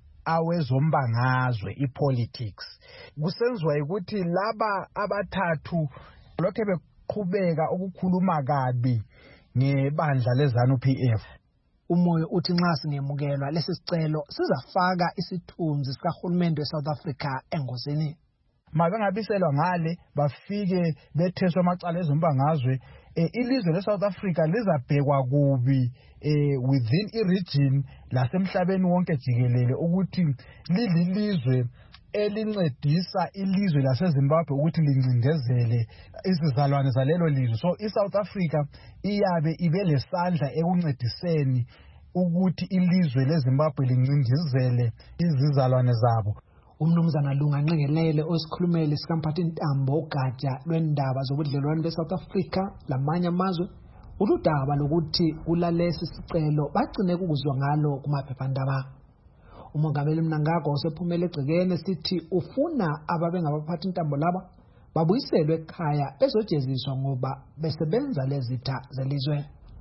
awezombangazwe ipolitics. Kusenziwa ukuthi laba abathathu lokho beqhubeka ukukhuluma kabi ngebandla leZANU P F. Umoyo uthi nxa singemukelwa lesi sicelo sizafaka isithunzi sikahulumende weSouth Africa engozini. Mabengabiselwa ngale bafike betheswa amacala ezombangazwe eh, ilizwe leSouth Africa lizabhekwa kubi eh, within i-region lasemhlabeni wonke jikelele ukuthi lilizwe elincedisa ilizwe laseZimbabwe ukuthi lincindezele izizalwane zalelo lizwe. So iSouth Africa iyabe ibe lesandla ekuncediseni ukuthi ilizwe leZimbabwe lincindezele izizalwane zabo. uMnumzana Lunga Nqengelele osikhulumeli sikamphathi intambo ugatsha lwendaba zobudlelwano beSouth Africa lamanye amazwe uludaba lokuthi kulalesi sicelo bagcine kukuzwa ngalo kumaphephandaba. Umongameli Mnangagwa usephumele egcekeni sithi ufuna ababengabaphathi intambo laba babuyiselwe ekhaya bezojeziswa ngoba besebenza lezitha zelizwe.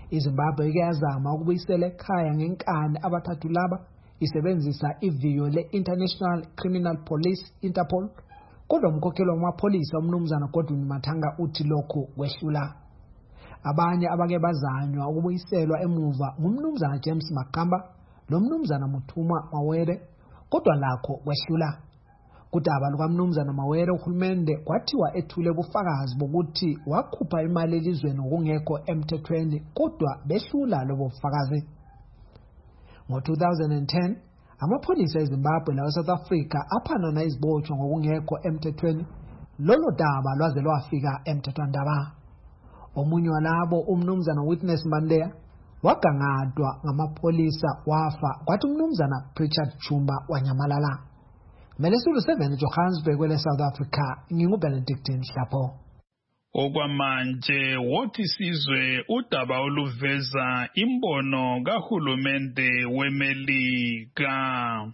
iZimbabwe iyazama ukubuyisela ekhaya ngenkani abathathu laba isebenzisa iviyo le-International Criminal Police Interpol. Kodwa umkhokheli wamapholisa umnumzana Godwin Mathanga uthi lokhu kwehlula. Abanye abake bazanywa ukubuyiselwa emuva ngumnumzana James Makamba lo mnumzana Muthuma Mawere, kodwa lakho kwehlula. Kudaba lukamnumzana Mawere uhulumende kwathiwa ethule ubufakazi bokuthi wakhupha imali elizweni ngokungekho emthethweni, kodwa behlula lobo bufakazi. Ngo two thousand ten amapholisa eZimbabwe lawe South Africa aphanana izibotshwa ngokungekho emthethweni. Lolo daba lwaze lwafika emthethwandaba. Omunye walabo umnumzana Witness Mandeya wagangadwa ngamapholisa wafa, kwathi umnumzana Richard Chumba wanyamalala. Melesulu seven Johannesburg kwele South Africa, nginguBenedictine Hlapho. Okwamanje wothi sizwe udaba oluveza imbono kahulumende weMelika.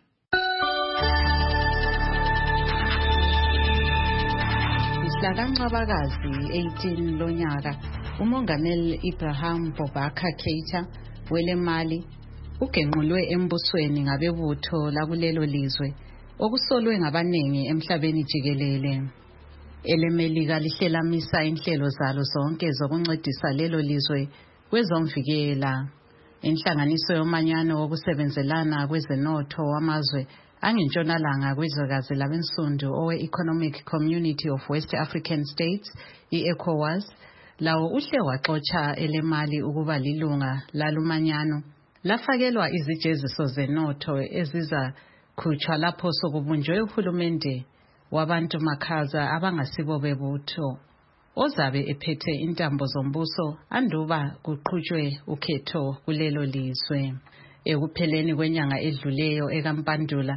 Mhlaka-Ncwabakazi eighteen lonyaka, uMongameli Ibrahim Boubacar Keita welemali ugenqulwe embusweni ngabebutho lakulelo lizwe okusolwe ngabaningi emhlabeni jikelele. EleMelika lihlelamisa inhlelo zalo zonke zokuncedisa lelo lizwe kwezomvikela. Inhlanganiso yomanyano wokusebenzelana kwezenotho wamazwe angentshonalanga kwezwekazi labensundu owe-Economic Community of West African States, i-ECOWAS, lawo uhle waxotsha elemali ukuba lilunga lalumanyano. Lafakelwa izijeziso zenotho eziza khutshwa lapho sokubunjwe uhulumende wabantu makhaza abangasibo bebutho ozabe ephethe intambo zombuso anduba kuqhutshwe ukhetho kulelo lizwe. Ekupheleni kwenyanga edluleyo ekaMpandula,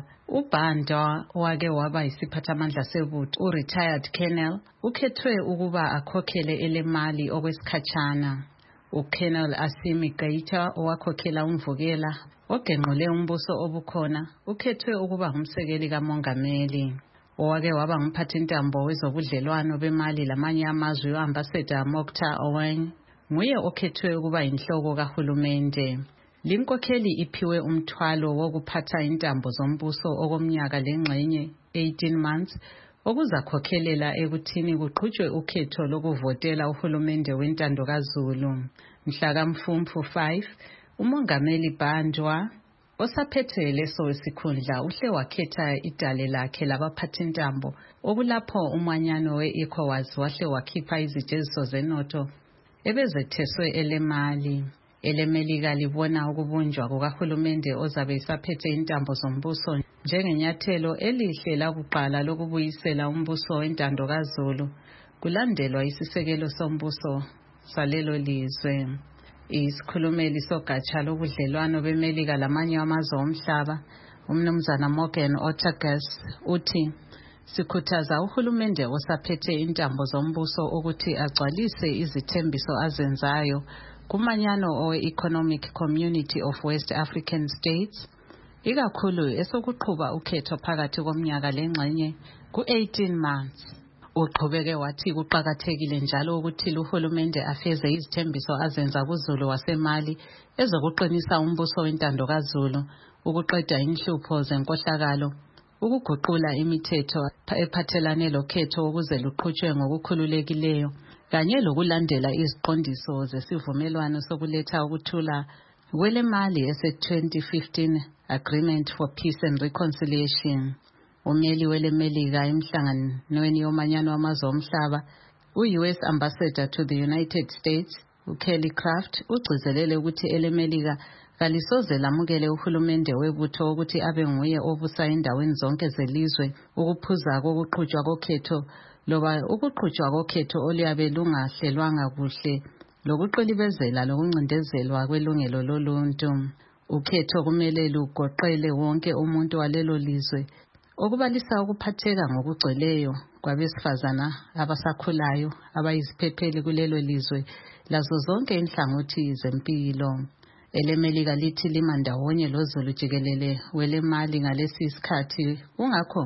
uBanda wake waba isiphathamandla sebutho u-retired colonel ukhethwe ukuba akhokhele elemali okwesikhatshana. UColonel Asimi Gaita owakhokhela umvukela ogenqule umbuso obukhona ukhethwe ukuba ngumsekeli kamongameli. Owake waba ngumphathintambo wezobudlelwano bemali lamanye amazwe u-Ambassador Mokhtar Owen nguye okhethwe ukuba inhloko kahulumende. Linkokheli iphiwe umthwalo wokuphatha intambo zombuso okomnyaka lengxenye eighteen months okuzakhokhelela ekuthini kuqhutshwe ukhetho lokuvotela uhulumende wentando kaZulu. Mhlaka Mfumfu five, uMongameli Bandwa osaphethe leso wesikhundla uhle wakhetha idale lakhe labaphathintambo okulapho umanyano we-ECOWAS wahle wakhipha izijeziso zenotho ebezetheswe elemali. EleMelika libona ukubunjwa kukahulumende ozabe isaphethe intambo zombuso njengenyathelo elihle lakuqala lokubuyisela umbuso wentando kaZulu kulandelwa isisekelo sombuso salelo lizwe. Isikhulumeli sogatsha lobudlelwano beMelika lamanye amazwe omhlaba, umnumzana Morgan Ortagus, uthi sikhuthaza uhulumende osaphethe intambo zombuso ukuthi agcwalise izithembiso azenzayo kumanyano owe-Economic Community of West African States, ikakhulu esokuqhuba ukhetho phakathi komnyaka lengxenye ku-eighteen months. Uqhubeke wathi kuqakathekile njalo ukuthi uhulumende afeze izithembiso azenza kuZulu waseMali ezokuqinisa umbuso wentando kaZulu, ukuqeda inhlupho zenkohlakalo, ukuguqula imithetho ephathelane lokhetho ukuze luqhutshwe ngokukhululekileyo, kanye lokulandela iziqondiso zesivumelwano sokuletha ukuthula kwelemali ese-twenty fifteen Agreement for Peace and Reconciliation. Umeli weleMelika emhlanganweni yomanyano wamazwe omhlaba, u-U S Ambassador to the United States, uKelly Craft, ugcizelele ukuthi eleMelika kalisoze lamukele uhulumende webutho ukuthi abe nguye obusa endaweni zonke zelizwe ukuphuza kokuqhutshwa kokhetho loba ukuqhutshwa kokhetho oluyabe lungahlelwanga kuhle lokuqilibezela lokuncindezelwa kwelungelo loluntu. Ukhetho kumele lugoqele wonke umuntu walelo lizwe, okubalisa ukuphatheka ngokugcweleyo kwabesifazana abasakhulayo abayiziphepheli kulelo lizwe lazo zonke inhlangothi zempilo. EleMelika lithi lima ndawonye loZulu jikelele welemali ngalesi isikhathi, kungakho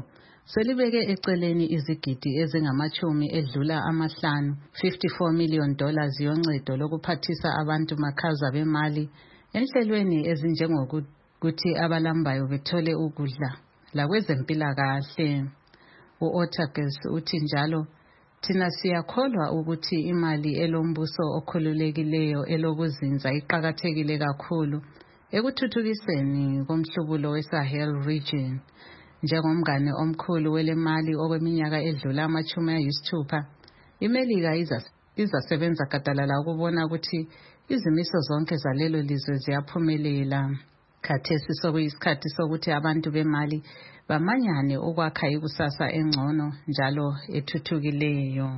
selibeke eceleni izigidi ezingamachumi edlula amahlanu fifty-four million dollars yoncedo lokuphathisa abantu makhaza bemali enhlelweni ezinjengokuthi abalambayo bethole ukudla lakwezempilakahle. U-Otages uthi njalo thina siyakholwa ukuthi imali elombuso okhululekileyo elokuzinza iqakathekile kakhulu ekuthuthukiseni komhlubulo weSahel region. Njengomngane omkhulu welemali okweminyaka edlula amachumi ayisithupha, iMelika izasebenza gadalala ukubona ukuthi izimiso zonke zalelo lizwe ziyaphumelela. Khathesi sokuyisikhathi sokuthi abantu bemali bamanyane ukwakha ikusasa engcono njalo ethuthukileyo.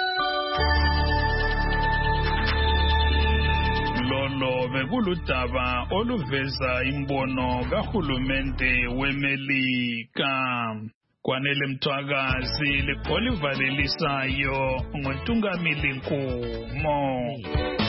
Lolo bekuludaba oluveza imbono kahulumende weMelika. Kwanele Mthwakazi lipolivalelisayo ngoNtungamili Nkumo.